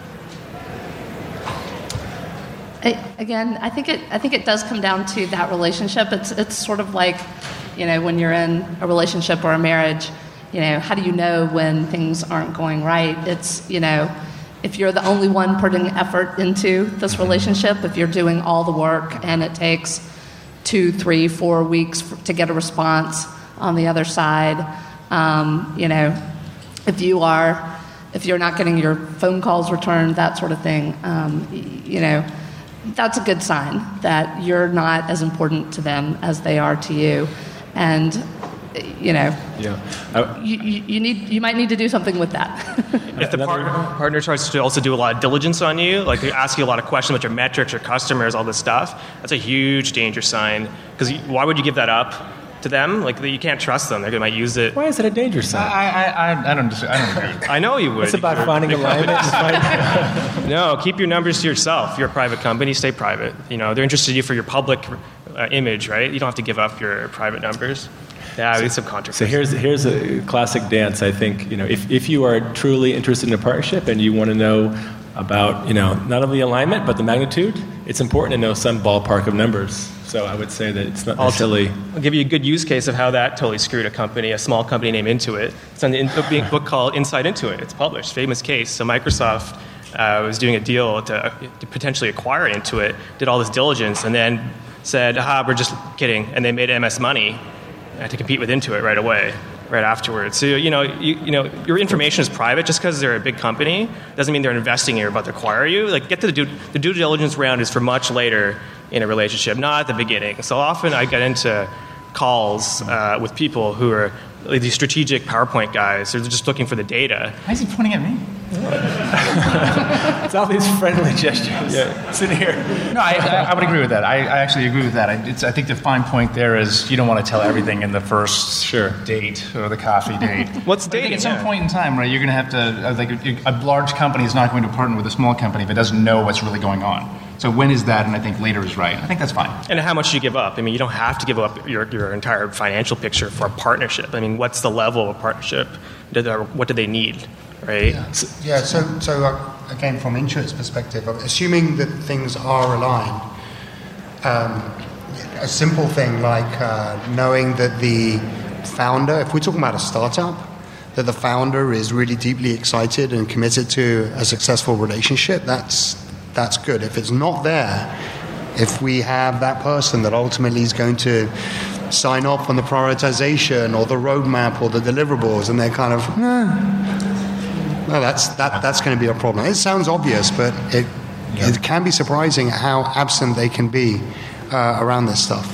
I, again, I think it. I think it does come down to that relationship. It's it's sort of like, you know, when you're in a relationship or a marriage. You know, how do you know when things aren't going right? It's, you know, if you're the only one putting effort into this relationship, if you're doing all the work and it takes two, three, four weeks for, to get a response on the other side, um, you know, if you are, if you're not getting your phone calls returned, that sort of thing, um, you know, that's a good sign that you're not as important to them as they are to you. And you know, yeah. I, you, you, you need you might need to do something with that. If the par- partner tries to also do a lot of diligence on you, like they ask you a lot of questions about your metrics, your customers, all this stuff, that's a huge danger sign. Because why would you give that up to them? Like you can't trust them; they might use it. Why is it a danger sign? I I I, I don't dis- I don't agree. I know you would. It's about finding alignment. No, keep your numbers to yourself. You're a private company; stay private. You know they're interested in you for your public uh, image, right? You don't have to give up your private numbers. Yeah, it's some controversy. So here's here's a classic dance. I think, you know, if, if you are truly interested in a partnership and you want to know about, you know, not only alignment but the magnitude, it's important to know some ballpark of numbers. So I would say that it's not necessarily. I'll give you a good use case of how that totally screwed a company, a small company named Intuit. It's on the book called Inside Intuit. It's published, famous case. So Microsoft uh, was doing a deal to, to potentially acquire Intuit, did all this diligence, and then said, "Aha, we're just kidding," and they made M S Money to compete with Intuit right away, right afterwards. So, you know, you, you know, your information is private. Just because they're a big company doesn't mean they're investing in you or about to acquire you. Like, get to the due, the due diligence round is for much later in a relationship, not at the beginning. So often I get into calls uh, with people who are like these strategic PowerPoint guys. They're just looking for the data. Why is he pointing at me? It's all these friendly gestures. Yeah. Sit here. No, I, I, I would agree with that. I, I actually agree with that. I, it's, I think the fine point there is you don't want to tell everything in the first Sure. date or the coffee date. What's But I think dating? at some Yeah. point in time, right, you're going to have to, uh, like, a, a large company is not going to partner with a small company if it doesn't know what's really going on. So when is that? And I think later is right. I think that's fine. And how much do you give up? I mean, you don't have to give up your, your entire financial picture for a partnership. I mean, what's the level of partnership? Do they- What do they need, right? Yeah, yeah so, so uh, again, from Intuit's perspective, assuming that things are aligned, um, a simple thing like uh, knowing that the founder, if we're talking about a startup, that the founder is really deeply excited and committed to a successful relationship, that's that's good. If it's not there, if we have that person that ultimately is going to sign off on the prioritization or the roadmap or the deliverables, and they're kind of, eh, well, that's that that's going to be a problem. It sounds obvious, but it Yeah. it can be surprising how absent they can be uh, around this stuff.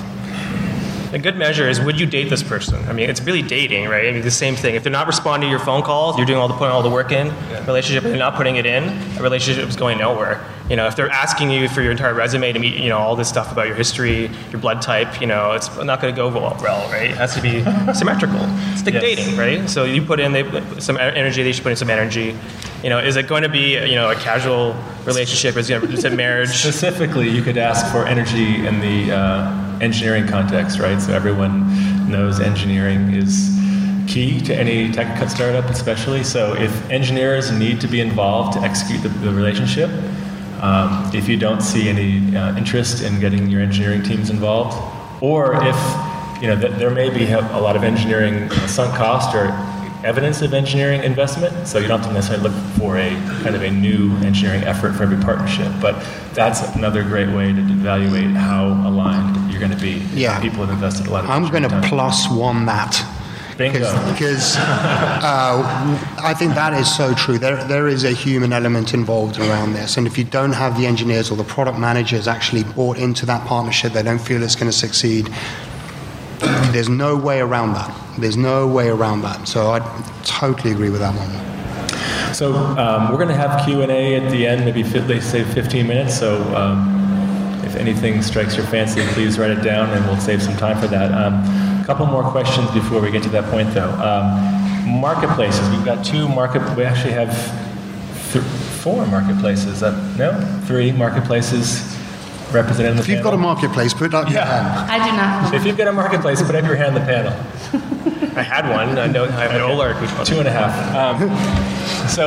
A good measure is, would you date this person? I mean, it's really dating, right? I mean, the same thing. If they're not responding to your phone calls, you're doing all the putting all the work in. Relationship, if they're not putting it in, a relationship is going nowhere. You know, if they're asking you for your entire resume to meet, you know, all this stuff about your history, your blood type, you know, it's not going to go well, right? It has to be symmetrical. It's like Yes. dating, right? So you put in they put some energy, they should put in some energy. You know, is it going to be, you know, a casual relationship? Is it, going to, is it marriage? Specifically, you could ask for energy in the uh, engineering context, right? So everyone knows engineering is key to any tech startup, especially. So if engineers need to be involved to execute the, the relationship, um, if you don't see any uh, interest in getting your engineering teams involved, or if you know th- there may be a lot of engineering uh, sunk cost or evidence of engineering investment, so you don't have to necessarily look for a kind of a new engineering effort for every partnership. But that's another great way to evaluate how aligned you're going to be. if Yeah. People have invested a lot of I'm going to time. plus one that. Bingo. Because uh, I think that is so true. There, there is a human element involved around this. And if you don't have the engineers or the product managers actually bought into that partnership, they don't feel it's going to succeed, there's no way around that. There's no way around that. So I totally agree with that one. So um, we're going to have Q and A at the end, maybe fi- they say fifteen minutes. So um, if anything strikes your fancy, please write it down, and we'll save some time for that. Um, a couple more questions before we get to that point, though. Um, marketplaces. We've got two market. We actually have th- four marketplaces. Uh, no, three marketplaces represented in the If you've panel. got a marketplace, put up your Yeah. hand. I do not have If you've got a marketplace, put up your hand in the panel. I had one. I know I have an Olar. Two and a half. Um, so,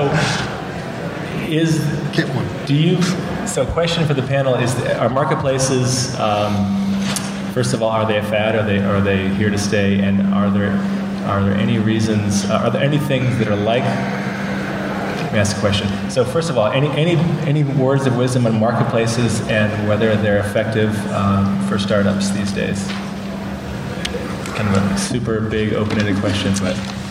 is Get one. do you? So, question for the panel is: are marketplaces? Um, first of all, are they a fad? Are they are they here to stay? And are there are there any reasons? Uh, are there any things that are like? Let me ask a question. So, first of all, any any any words of wisdom on marketplaces and whether they're effective um, for startups these days? Kind of a super big open-ended question, but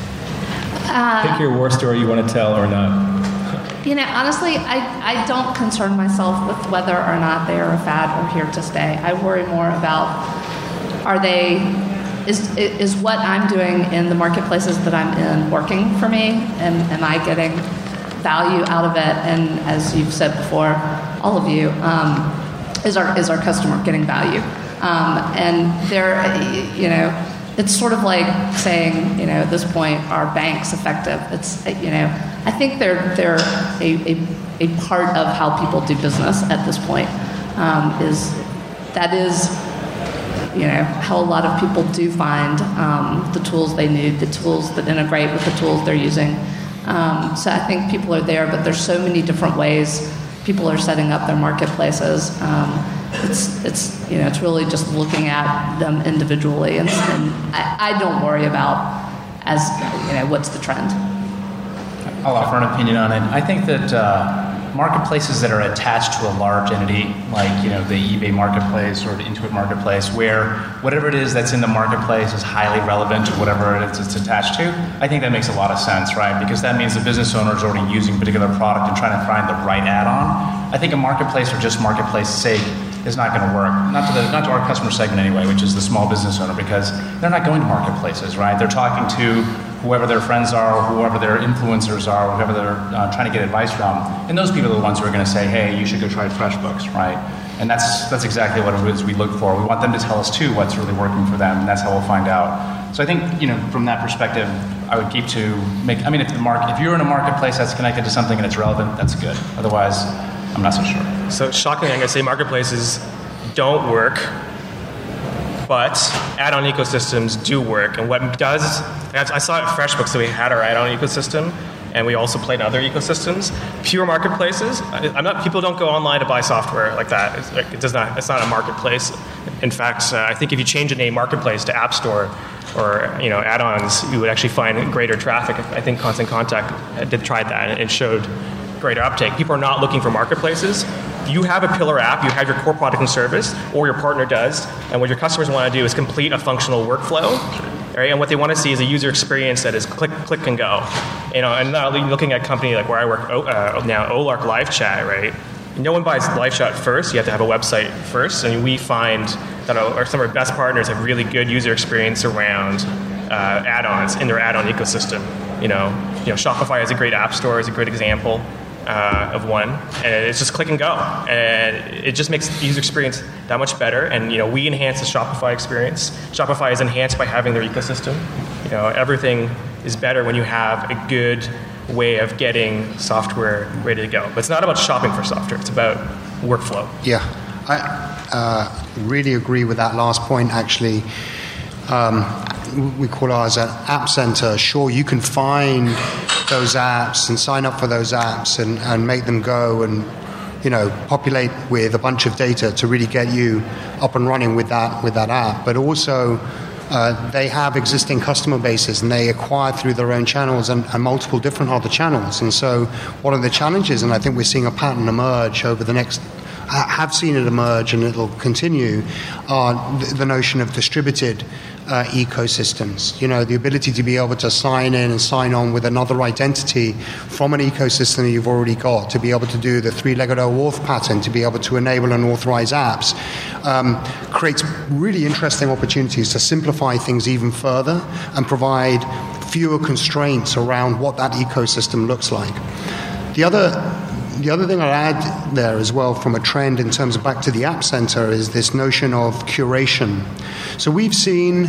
pick your war story you want to tell or not. You know, honestly, I, I don't concern myself with whether or not they are a fad or here to stay. I worry more about are they, is is what I'm doing in the marketplaces that I'm in working for me, and am I getting value out of it? And as you've said before, all of you, um, is our is our customer getting value? Um, and they're, you know, it's sort of like saying, you know, at this point, are banks effective? It's, you know, I think they're they're a, a, a part of how people do business at this point. Um, is that is, you know, how a lot of people do find um, the tools they need, the tools that integrate with the tools they're using. Um, so I think people are there, but there's so many different ways people are setting up their marketplaces. Um, It's, it's, you know, it's really just looking at them individually, and, and I, I don't worry about as, you know, what's the trend. I'll offer an opinion on it. I think that uh, marketplaces that are attached to a large entity, like, you know, the eBay marketplace or the Intuit marketplace, where whatever it is that's in the marketplace is highly relevant to whatever it is it's attached to, I think that makes a lot of sense, right? Because that means the business owner is already using a particular product and trying to find the right add-on. I think a marketplace for just marketplace's sake is not going to work. Not to the not to our customer segment anyway, which is the small business owner, because they're not going to marketplaces, right? They're talking to whoever their friends are, or whoever their influencers are, or whoever they're uh, trying to get advice from. And those people are the ones who are going to say, hey, you should go try FreshBooks, right? And that's that's exactly what it is we look for. We want them to tell us too what's really working for them, and that's how we'll find out. So I think, you know, from that perspective, I would keep to make. I mean, if the market, if you're in a marketplace that's connected to something and it's relevant, that's good. Otherwise, I'm not so sure. So shockingly, I'm going to say marketplaces don't work, but add-on ecosystems do work. And what does, I saw it at FreshBooks, so we had our add-on ecosystem, and we also played in other ecosystems. Pure marketplaces, I'm not. People don't go online to buy software like that. It's, like, it does not. It's not a marketplace. In fact, uh, I think if you change a name marketplace to App Store or you know add-ons, you would actually find greater traffic. I think Constant Contact did tried that, and it showed greater uptake. People are not looking for marketplaces. You have a pillar app, you have your core product and service, or your partner does, and what your customers want to do is complete a functional workflow, right? And what they want to see is a user experience that is click, click, and go. You know, and now looking at a company like where I work uh, now, Olark Live Chat, right? No one buys Live Chat first. You have to have a website first, and we find that our, some of our best partners have really good user experience around uh, add-ons in their add-on ecosystem. You know, you know, Shopify is a great app store, is a great example. Uh, of one, and it's just click and go, and it just makes the user experience that much better. And you know, we enhance the Shopify experience. Shopify is enhanced by having their ecosystem. You know, everything is better when you have a good way of getting software ready to go. But it's not about shopping for software; it's about workflow. Yeah, I uh, really agree with that last point. Actually. Um, we call ours an app center. Sure, you can find those apps and sign up for those apps and, and make them go and, you know, populate with a bunch of data to really get you up and running with that with that app. But also, uh, they have existing customer bases and they acquire through their own channels and, and multiple different other channels. And so, one of the challenges, and I think we're seeing a pattern emerge over the next. I have seen it emerge and it'll continue, uh, the, the notion of distributed uh, ecosystems. You know, the ability to be able to sign in and sign on with another identity from an ecosystem that you've already got, to be able to do the three-legged OAuth pattern, to be able to enable and authorize apps, um, creates really interesting opportunities to simplify things even further and provide fewer constraints around what that ecosystem looks like. The other The other thing I'd add there as well from a trend in terms of back to the App Center is this notion of curation. So we've seen,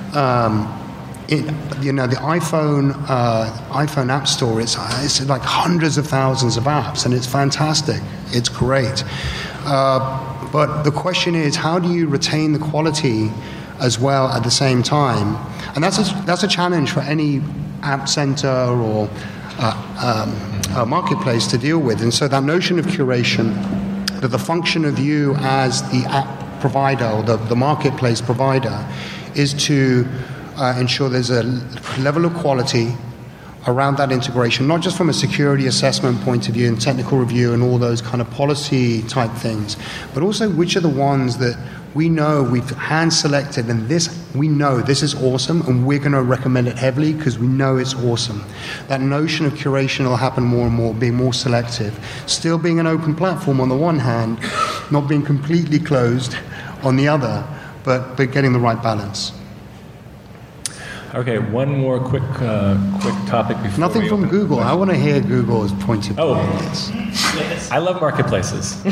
um, in, you know, the iPhone uh, iPhone App Store, it's, it's like hundreds of thousands of apps, and it's fantastic. It's great. Uh, but the question is, how do you retain the quality as well at the same time? And that's a, that's a challenge for any App Center or uh, um, Uh, marketplace to deal with. And so that notion of curation, that the function of you as the app provider or the, the marketplace provider is to uh, ensure there's a level of quality around that integration, not just from a security assessment point of view and technical review and all those kind of policy type things, but also which are the ones that we know we've hand selected and this we know this is awesome and we're going to recommend it heavily because we know it's awesome. That notion of curation will happen more and more, being more selective. Still being an open platform on the one hand, not being completely closed on the other, but, but getting the right balance. Okay, one more quick uh, quick topic before Nothing we from open Google. I want to hear Google's point of view Oh. on this. I love marketplaces. um,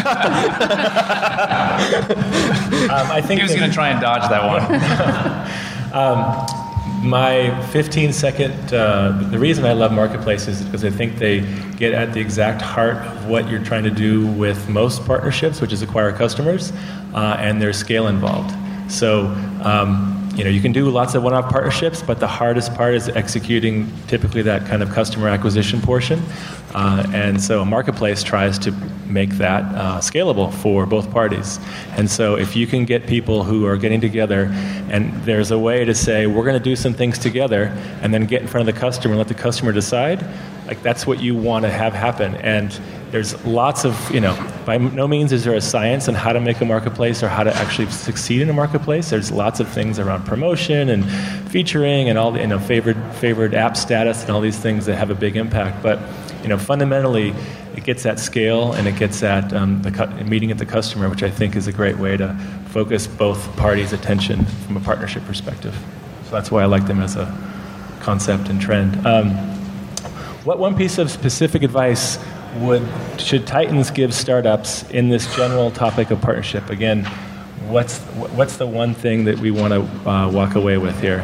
I think He was going to try and dodge that one. um, my fifteen second, uh, the reason I love marketplaces is because I think they get at the exact heart of what you're trying to do with most partnerships, which is acquire customers, uh, and there's scale involved. So, um, you know, you can do lots of one-off partnerships, but the hardest part is executing typically that kind of customer acquisition portion. Uh, and so a marketplace tries to make that uh, scalable for both parties. And so if you can get people who are getting together and there's a way to say, we're going to do some things together and then get in front of the customer and let the customer decide, like that's what you want to have happen. And there's lots of, you know, by no means is there a science on how to make a marketplace or how to actually succeed in a marketplace. There's lots of things around promotion and featuring and all the, you know, favored, favored app status and all these things that have a big impact. But you know, fundamentally, it gets at scale and it gets at um, the cu- meeting at the customer, which I think is a great way to focus both parties' attention from a partnership perspective. So that's why I like them as a concept and trend. Um, what one piece of specific advice would should Titans give startups in this general topic of partnership? Again, what's what's the one thing that we want to uh, walk away with here?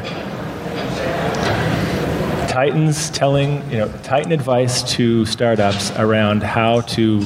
Titans telling, you know, Titan advice to startups around how to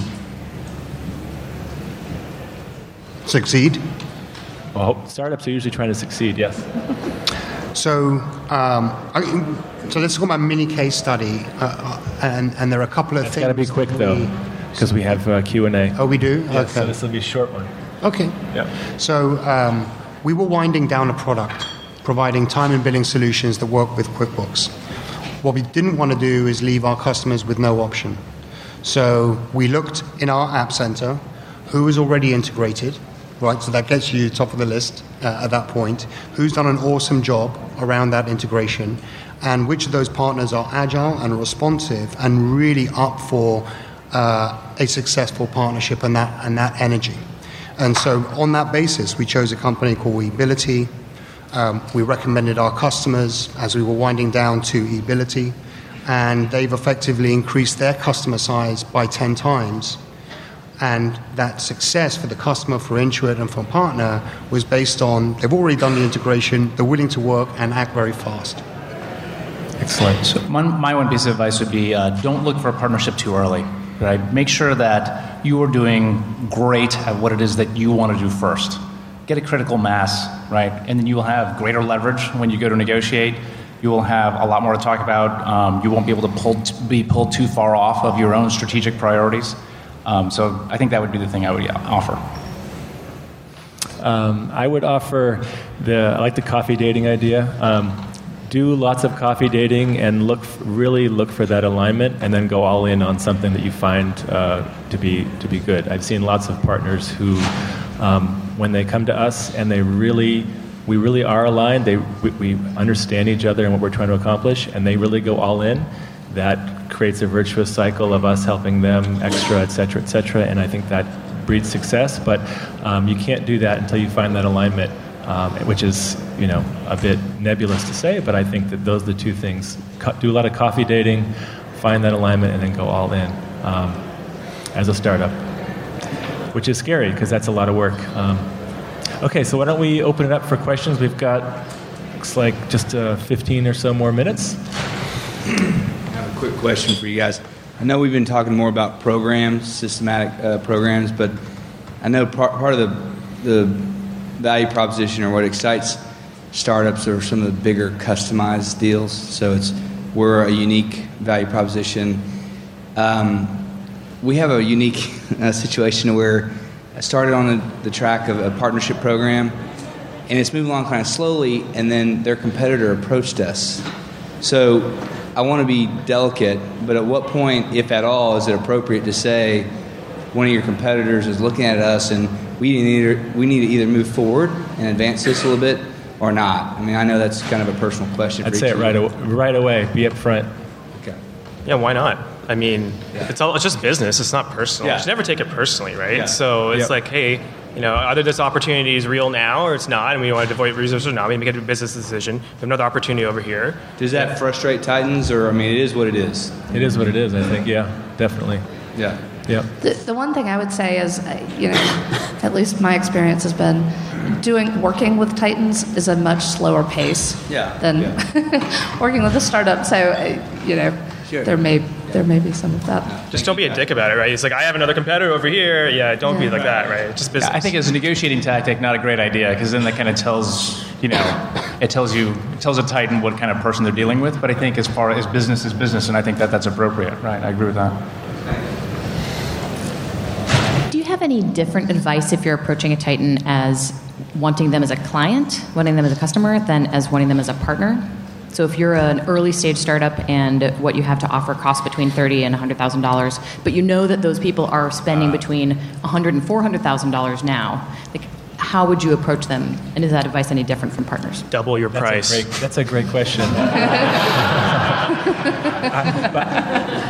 succeed. Well, startups are usually trying to succeed. Yes. So, um, I, so let's talk about mini case study, uh, and and there are a couple of It's things. got to be quick that though, we- because we have uh, Q and A. Oh, we do. Yeah, Okay. So this will be a short one. Okay. Yeah. So um, we were winding down a product, providing time and billing solutions that work with QuickBooks. What we didn't want to do is leave our customers with no option. So we looked in our App Center, who is already integrated, right? So that gets you top of the list uh, at that point. Who's done an awesome job around that integration, and which of those partners are agile and responsive and really up for uh, a successful partnership and that and that energy. And so on that basis, we chose a company called eBility. Um, we recommended our customers as we were winding down to eBility, and they've effectively increased their customer size by ten times. And that success for the customer, for Intuit, and for partner was based on they've already done the integration, they're willing to work and act very fast. Excellent. So one, my one piece of advice would be uh, don't look for a partnership too early. Right? Make sure that you are doing great at what it is that you want to do first. Get a critical mass, right? And then you will have greater leverage when you go to negotiate. You will have a lot more to talk about. Um, you won't be able to pull, be pulled too far off of your own strategic priorities. Um, so I think that would be the thing I would offer. Um, I would offer the I like the coffee dating idea. Um, do lots of coffee dating and look really look for that alignment, and then go all in on something that you find uh, to be to be good. I've seen lots of partners who, um, when they come to us and they really we really are aligned, they we, we understand each other and what we're trying to accomplish, and they really go all in. That creates a virtuous cycle of us helping them extra, et cetera, et cetera, and I think that breeds success. But um, you can't do that until you find that alignment, um, which is, you know, a bit nebulous to say, but I think that those are the two things. Co- do a lot of coffee dating, find that alignment, and then go all in um, as a startup, which is scary because that's a lot of work. Um, okay, so why don't we open it up for questions? We've got, looks like just uh, fifteen or so more minutes. Quick question for you guys. I know we've been talking more about programs, systematic uh, programs, but I know part, part of the, the value proposition or what excites startups are some of the bigger customized deals. So it's we're a unique value proposition. Um, we have a unique uh, situation where I started on the, the track of a partnership program, and it's moving along kind of slowly, and then their competitor approached us. So I want to be delicate, but at what point, if at all, is it appropriate to say one of your competitors is looking at us and we need, either, we need to either move forward and advance this a little bit or not? I mean, I know that's kind of a personal question. I'd for say each it right, of aw- right away. Be up front. Okay. Yeah, why not? I mean, Yeah. it's all it's just business. It's not personal. Yeah. You should never take it personally, right? Yeah. So it's Yep. like, hey, you know, either this opportunity is real now or it's not, and we want to devote resources or not. We make a business decision. We have another opportunity over here. Does that frustrate Titans, or I mean, it is what it is? It is what it is, I think. Yeah, definitely. Yeah. Yeah. The, the one thing I would say is, uh, you know, at least my experience has been doing working with Titans is a much slower pace Yeah, than yeah. working with a startup. So, uh, you know, Sure. there may there may be some of that. Just don't be a dick about it, right? It's like, I have another competitor over here. Yeah, don't be Yeah. like that, right? It's just business. I think as a negotiating tactic, not a great idea, because then that kind of tells, you know, it tells you, it tells a Titan what kind of person they're dealing with. But I think as far as business is business, and I think that that's appropriate, right? I agree with that. Do you have any different advice if you're approaching a Titan as wanting them as a client, wanting them as a customer, than as wanting them as a partner? So if you're an early stage startup and what you have to offer costs between thirty thousand dollars and one hundred thousand dollars, but you know that those people are spending between one hundred thousand dollars and four hundred thousand dollars now, like, how would you approach them? And is that advice any different from partners? Double your That's price. A great, that's a great question. I, but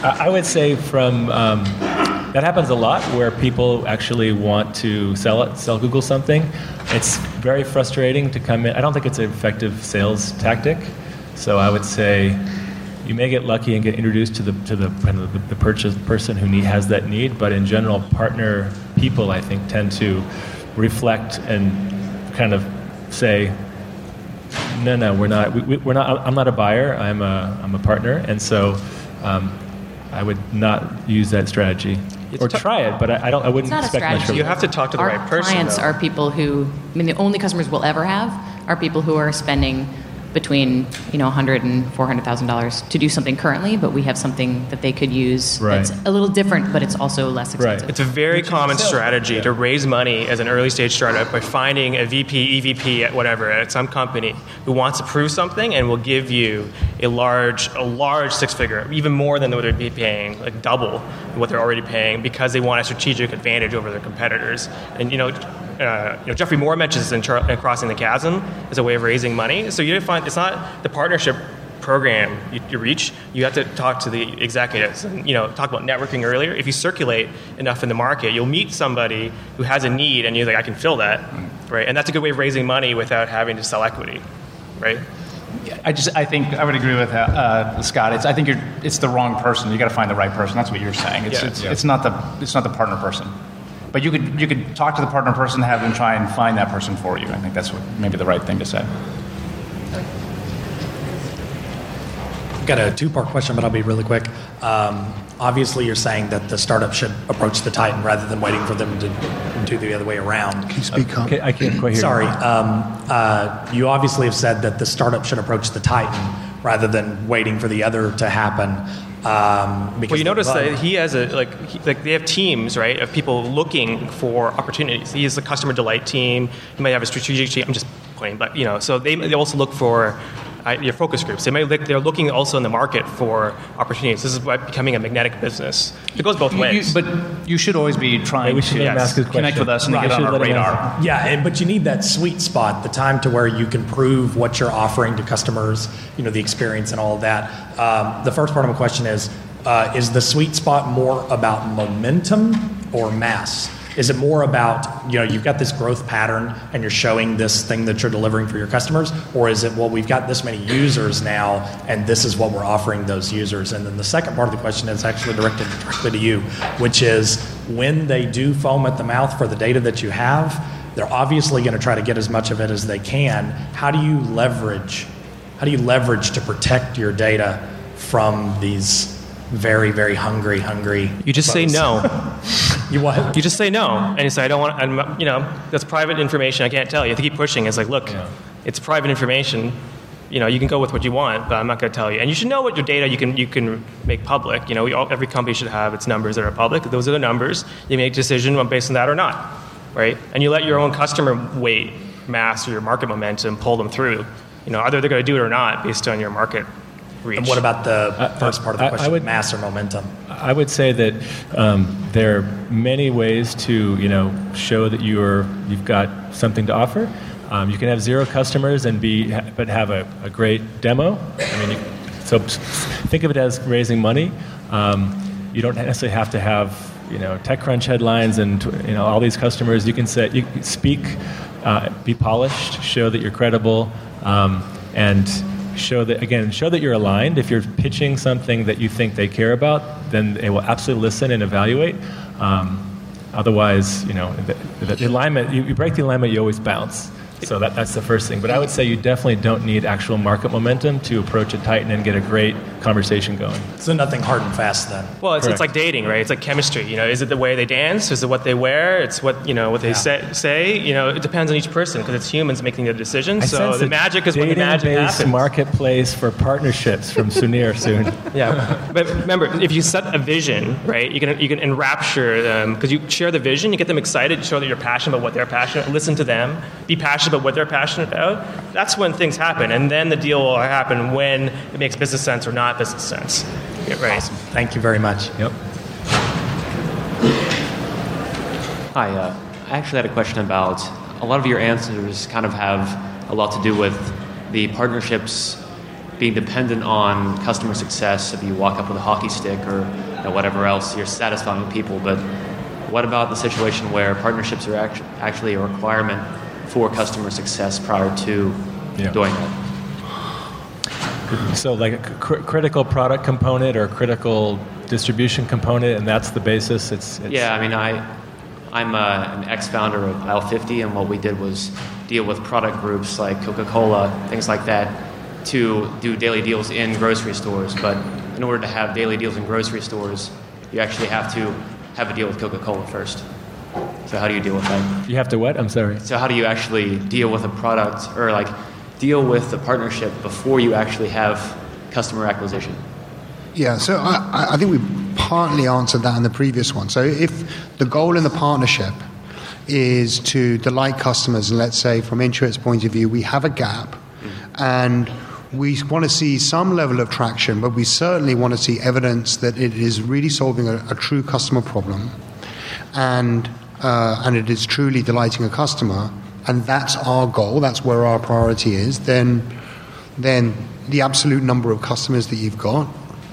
I I would say from um, that happens a lot where people actually want to sell it, sell Google something. It's very frustrating to come in. I don't think it's an effective sales tactic. So I would say you may get lucky and get introduced to the to the kind of the, the purchase person who need, has that need. But in general, partner people I think tend to reflect and kind of say, no, no, we're not. We, we, we're not. I'm not a buyer. I'm a I'm a partner, and so. Um, I would not use that strategy, it's or t- try it, but I, I don't. I wouldn't it's not expect a much strategy. from it. You have to talk to the Our right person. clients though. are people who, I mean, the only customers we'll ever have are people who are spending between, you know, one hundred thousand dollars and four hundred thousand dollars to do something currently, but we have something that they could use Right. that's a little different, but it's also less expensive. Right. It's a very Which is common a sales- strategy yeah. to raise money as an early stage startup by finding a V P, E V P at whatever, at some company who wants to prove something and will give you a large, a large six figure, even more than what they'd be paying, like double what they're already paying because they want a strategic advantage over their competitors. And you know, uh, you know Jeffrey Moore mentions in, Char- in Crossing the Chasm as a way of raising money. So you find it's not the partnership program you, you reach, you have to talk to the executives and, you know, talk about networking earlier. If you circulate enough in the market, you'll meet somebody who has a need and you're like, I can fill that, right? And that's a good way of raising money without having to sell equity, right? I just, I think I would agree with uh, uh, Scott. It's, I think you're, it's the wrong person. You got to find the right person. That's what you're saying. It's, Yeah. it's, Yeah. it's not the, it's not the partner person. But you could, you could talk to the partner person, have them try and find that person for you. I think that's what maybe the right thing to say. I've got a two-part question, but I'll be really quick. Um, obviously, you're saying that the startup should approach the Titan rather than waiting for them to do the other way around. Can you speak up? Okay, I can't quite hear. Sorry. You. Um, uh, you obviously have said that the startup should approach the Titan rather than waiting for the other to happen. Um, because Well, you the notice bug- that he has a like he, like they have teams, right, of people looking for opportunities. He has a customer delight team. He might have a strategic team. I'm just pointing, but you know, so they they also look for uh, your focus groups. They might look, they're looking also in the market for opportunities. This is why becoming a magnetic business. It goes both You- ways. you- but you should always be trying Maybe we should to let him ask his connect question. with us and Right. get on Should our let him radar. ask. Yeah, and, but you need that sweet spot, the time to where you can prove what you're offering to customers, you know, the experience and all of that. Um, the first part of my question is, uh, is the sweet spot more about momentum or mass? Is it more about, you know, you've got this growth pattern and you're showing this thing that you're delivering for your customers? Or is it, well, we've got this many users now and this is what we're offering those users? And then the second part of the question is actually directed directly to you, which is when they do foam at the mouth for the data that you have, they're obviously going to try to get as much of it as they can. How do you leverage, how do you leverage to protect your data from these very, very hungry, hungry you just say folks? no. You what? You just say no, and you say, I don't want. I'm, you know, that's private information. I can't tell you. You have to keep pushing. It's like, look, Yeah. it's private information. You know, you can go with what you want, but I'm not going to tell you. And you should know what your data you can you can make public. You know, we all, every company should have its numbers that are public. Those are the numbers. You make a decision on based on that or not, right? And you let your own customer weight, mass, or your market momentum pull them through. You know, either they're going to do it or not based on your market reach. And what about the I- first part of the I- I question, would- mass or momentum? I would say that um, there are many ways to, you know, show that you're you've got something to offer. Um, you can have zero customers and be, but have a, a great demo. I mean, you, so think of it as raising money. Um, you don't necessarily have to have, you know, TechCrunch headlines and, you know, all these customers. You can say, you can speak, uh, be polished, show that you're credible, um, and show that, again, show that you're aligned. If you're pitching something that you think they care about, then they will absolutely listen and evaluate. Um, otherwise, you know, the, the alignment, you, you break the alignment, you always bounce. So that, that's the first thing. But I would say you definitely don't need actual market momentum to approach a Titan and get a great conversation going. So nothing hard and fast then. Well, it's, it's Correct. like dating, right? It's like chemistry. You know, is it the way they dance? Is it what they wear? It's what you know what they Yeah. say, say. You know, it depends on each person because it's humans making the decision. I So sense the a magic is when the magic dating-based happens. marketplace for partnerships from Sunir soon. Yeah, but remember, if you set a vision, right, you can you can enrapture them because you share the vision, you get them excited, show that you're passionate about what they're passionate. Listen to them, be passionate about what they're passionate about. That's when things happen, and then the deal will happen when it makes business sense or not business sense. Yeah, right. Thank you very much. Yep. Hi, uh, I actually had a question about a lot of your answers kind of have a lot to do with the partnerships being dependent on customer success. If you walk up with a hockey stick or you know, whatever else, you're satisfying people. But what about the situation where partnerships are act- actually a requirement for customer success prior to Yeah. doing that? So like a cr- critical product component or critical distribution component, and that's the basis. It's, it's Yeah, I mean, I, I'm uh, an ex-founder of Aisle fifty, and what we did was deal with product groups like Coca-Cola, things like that, to do daily deals in grocery stores. But in order to have daily deals in grocery stores, you actually have to have a deal with Coca-Cola first. So how do you deal with that? You have to what? I'm sorry. So how do you actually deal with a product, or like deal with the partnership before you actually have customer acquisition? Yeah, so I, I think we partly answered that in the previous one. So if the goal in the partnership is to delight customers, and let's say from Intuit's point of view, we have a gap, mm-hmm. and we want to see some level of traction, but we certainly want to see evidence that it is really solving a, a true customer problem, and uh, and it is truly delighting a customer, and that's our goal, that's where our priority is, then then the absolute number of customers that you've got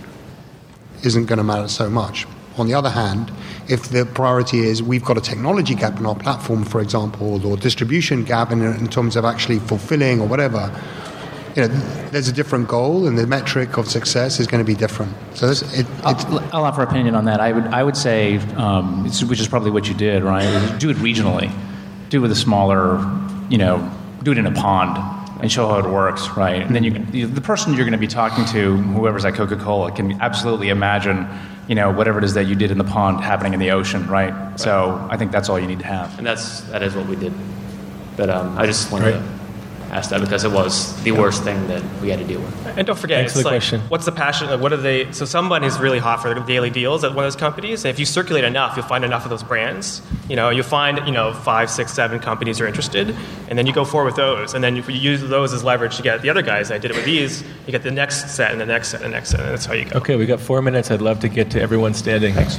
isn't going to matter so much. On the other hand, if the priority is we've got a technology gap in our platform, for example, or distribution gap in, in terms of actually fulfilling or whatever, you know, there's a different goal, and the metric of success is going to be different. So this, it, I'll, I'll offer opinion on that. I would I would say, um, it's, which is probably what you did, right? Is do it regionally, do it with a smaller, you know, do it in a pond, and show how it works, right? And then you can, the person you're going to be talking to, whoever's at Coca-Cola, can absolutely imagine, you know, whatever it is that you did in the pond happening in the ocean, right? right. So I think that's all you need to have. And that's that is what we did. But um, I just wanted Right. to ask that because it was the worst thing that we had to deal with. And don't forget, Thanks it's for the like, question. what's the passion? Like, what are they? So someone is really hot for their daily deals at one of those companies. And if you circulate enough, you'll find enough of those brands. You know, you'll find you know five, six, seven companies are interested, and then you go forward with those. And then if you use those as leverage to get the other guys. I did it with these. You get the next set and the next set and the next set, and that's how you go. Okay, we got four minutes. I'd love to get to everyone standing. Thanks.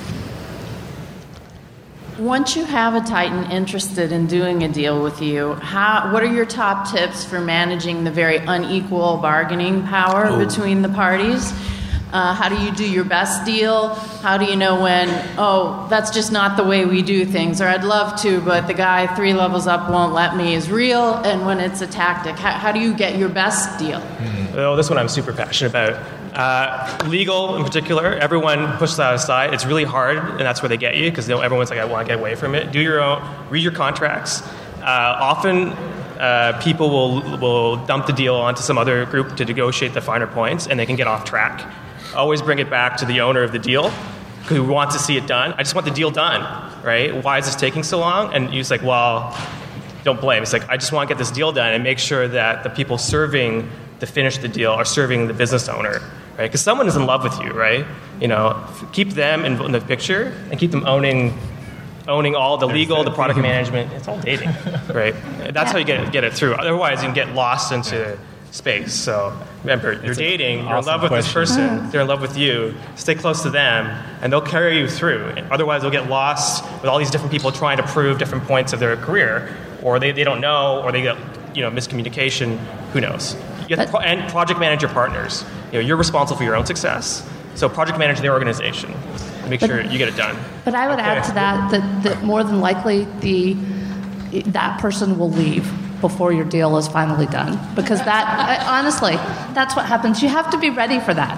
Once you have a Titan interested in doing a deal with you, how, what are your top tips for managing the very unequal bargaining power Oh. between the parties? Uh, how do you do your best deal? How do you know when, oh, that's just not the way we do things, or I'd love to, but the guy three levels up won't let me is real, and when it's a tactic? How, how do you get your best deal? Oh, this one I'm super passionate about. Uh, legal in particular, everyone pushes that aside. It's really hard, and that's where they get you, because everyone's like, I want to get away from it. Do your own, read your contracts. Uh, often uh, people will, will dump the deal onto some other group to negotiate the finer points, and they can get off track. Always bring it back to the owner of the deal, because we want to see it done. I just want the deal done, right? Why is this taking so long? And he's like, well, don't blame. It's like, I just want to get this deal done and make sure that the people serving to finish the deal are serving the business owner, right? Because someone is in love with you, right? You know, keep them in, in the picture and keep them owning owning all the legal, the product management. It's all dating, right? That's how you get it, get it through. Otherwise, you can get lost into space. So remember, you're It's an dating, you're in awesome love with this question. person, they're in love with you, stay close to them, and they'll carry you through. Otherwise, they'll get lost with all these different people trying to prove different points of their career, or they, they don't know, or they get, you know, miscommunication, who knows. You have to pro- and project manage your partners. You know, you're responsible for your own success, so project manage their organization. Make But- sure you get it done. But I would Okay. add to that, that that more than likely the that person will leave before your deal is finally done, because that I, honestly, that's what happens. You have to be ready for that,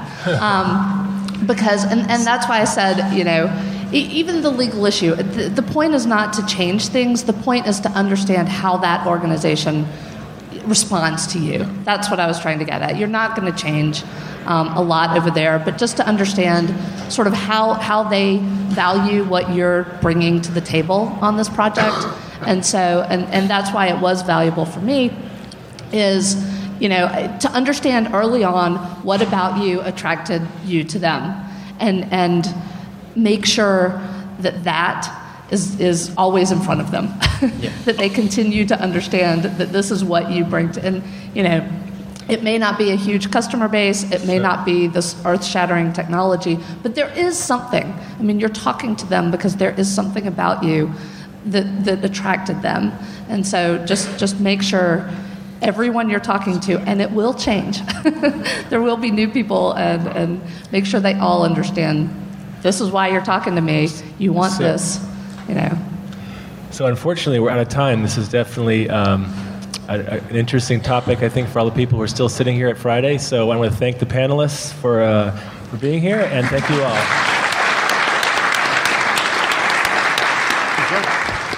um, because and, and that's why I said, you know, e- even the legal issue. The, the point is not to change things. The point is to understand how that organization responds to you. That's what I was trying to get at. You're not going to change um, a lot over there, but just to understand sort of how how they value what you're bringing to the table on this project. And so, and, and that's why it was valuable for me, is, you know, to understand early on what about you attracted you to them, and and make sure that that is is always in front of them, yeah. that they continue to understand that this is what you bring to, and, you know, it may not be a huge customer base, it may not be this earth-shattering technology, but there is something. I mean, you're talking to them because there is something about you that that attracted them, and so just just make sure everyone you're talking to, and it will change. There will be new people, and, and make sure they all understand this is why you're talking to me. You want So- this, you know. So unfortunately, we're out of time. This is definitely um, a, a, an interesting topic, I think, for all the people who are still sitting here at Friday. So I want to thank the panelists for, uh, for being here, and thank you all.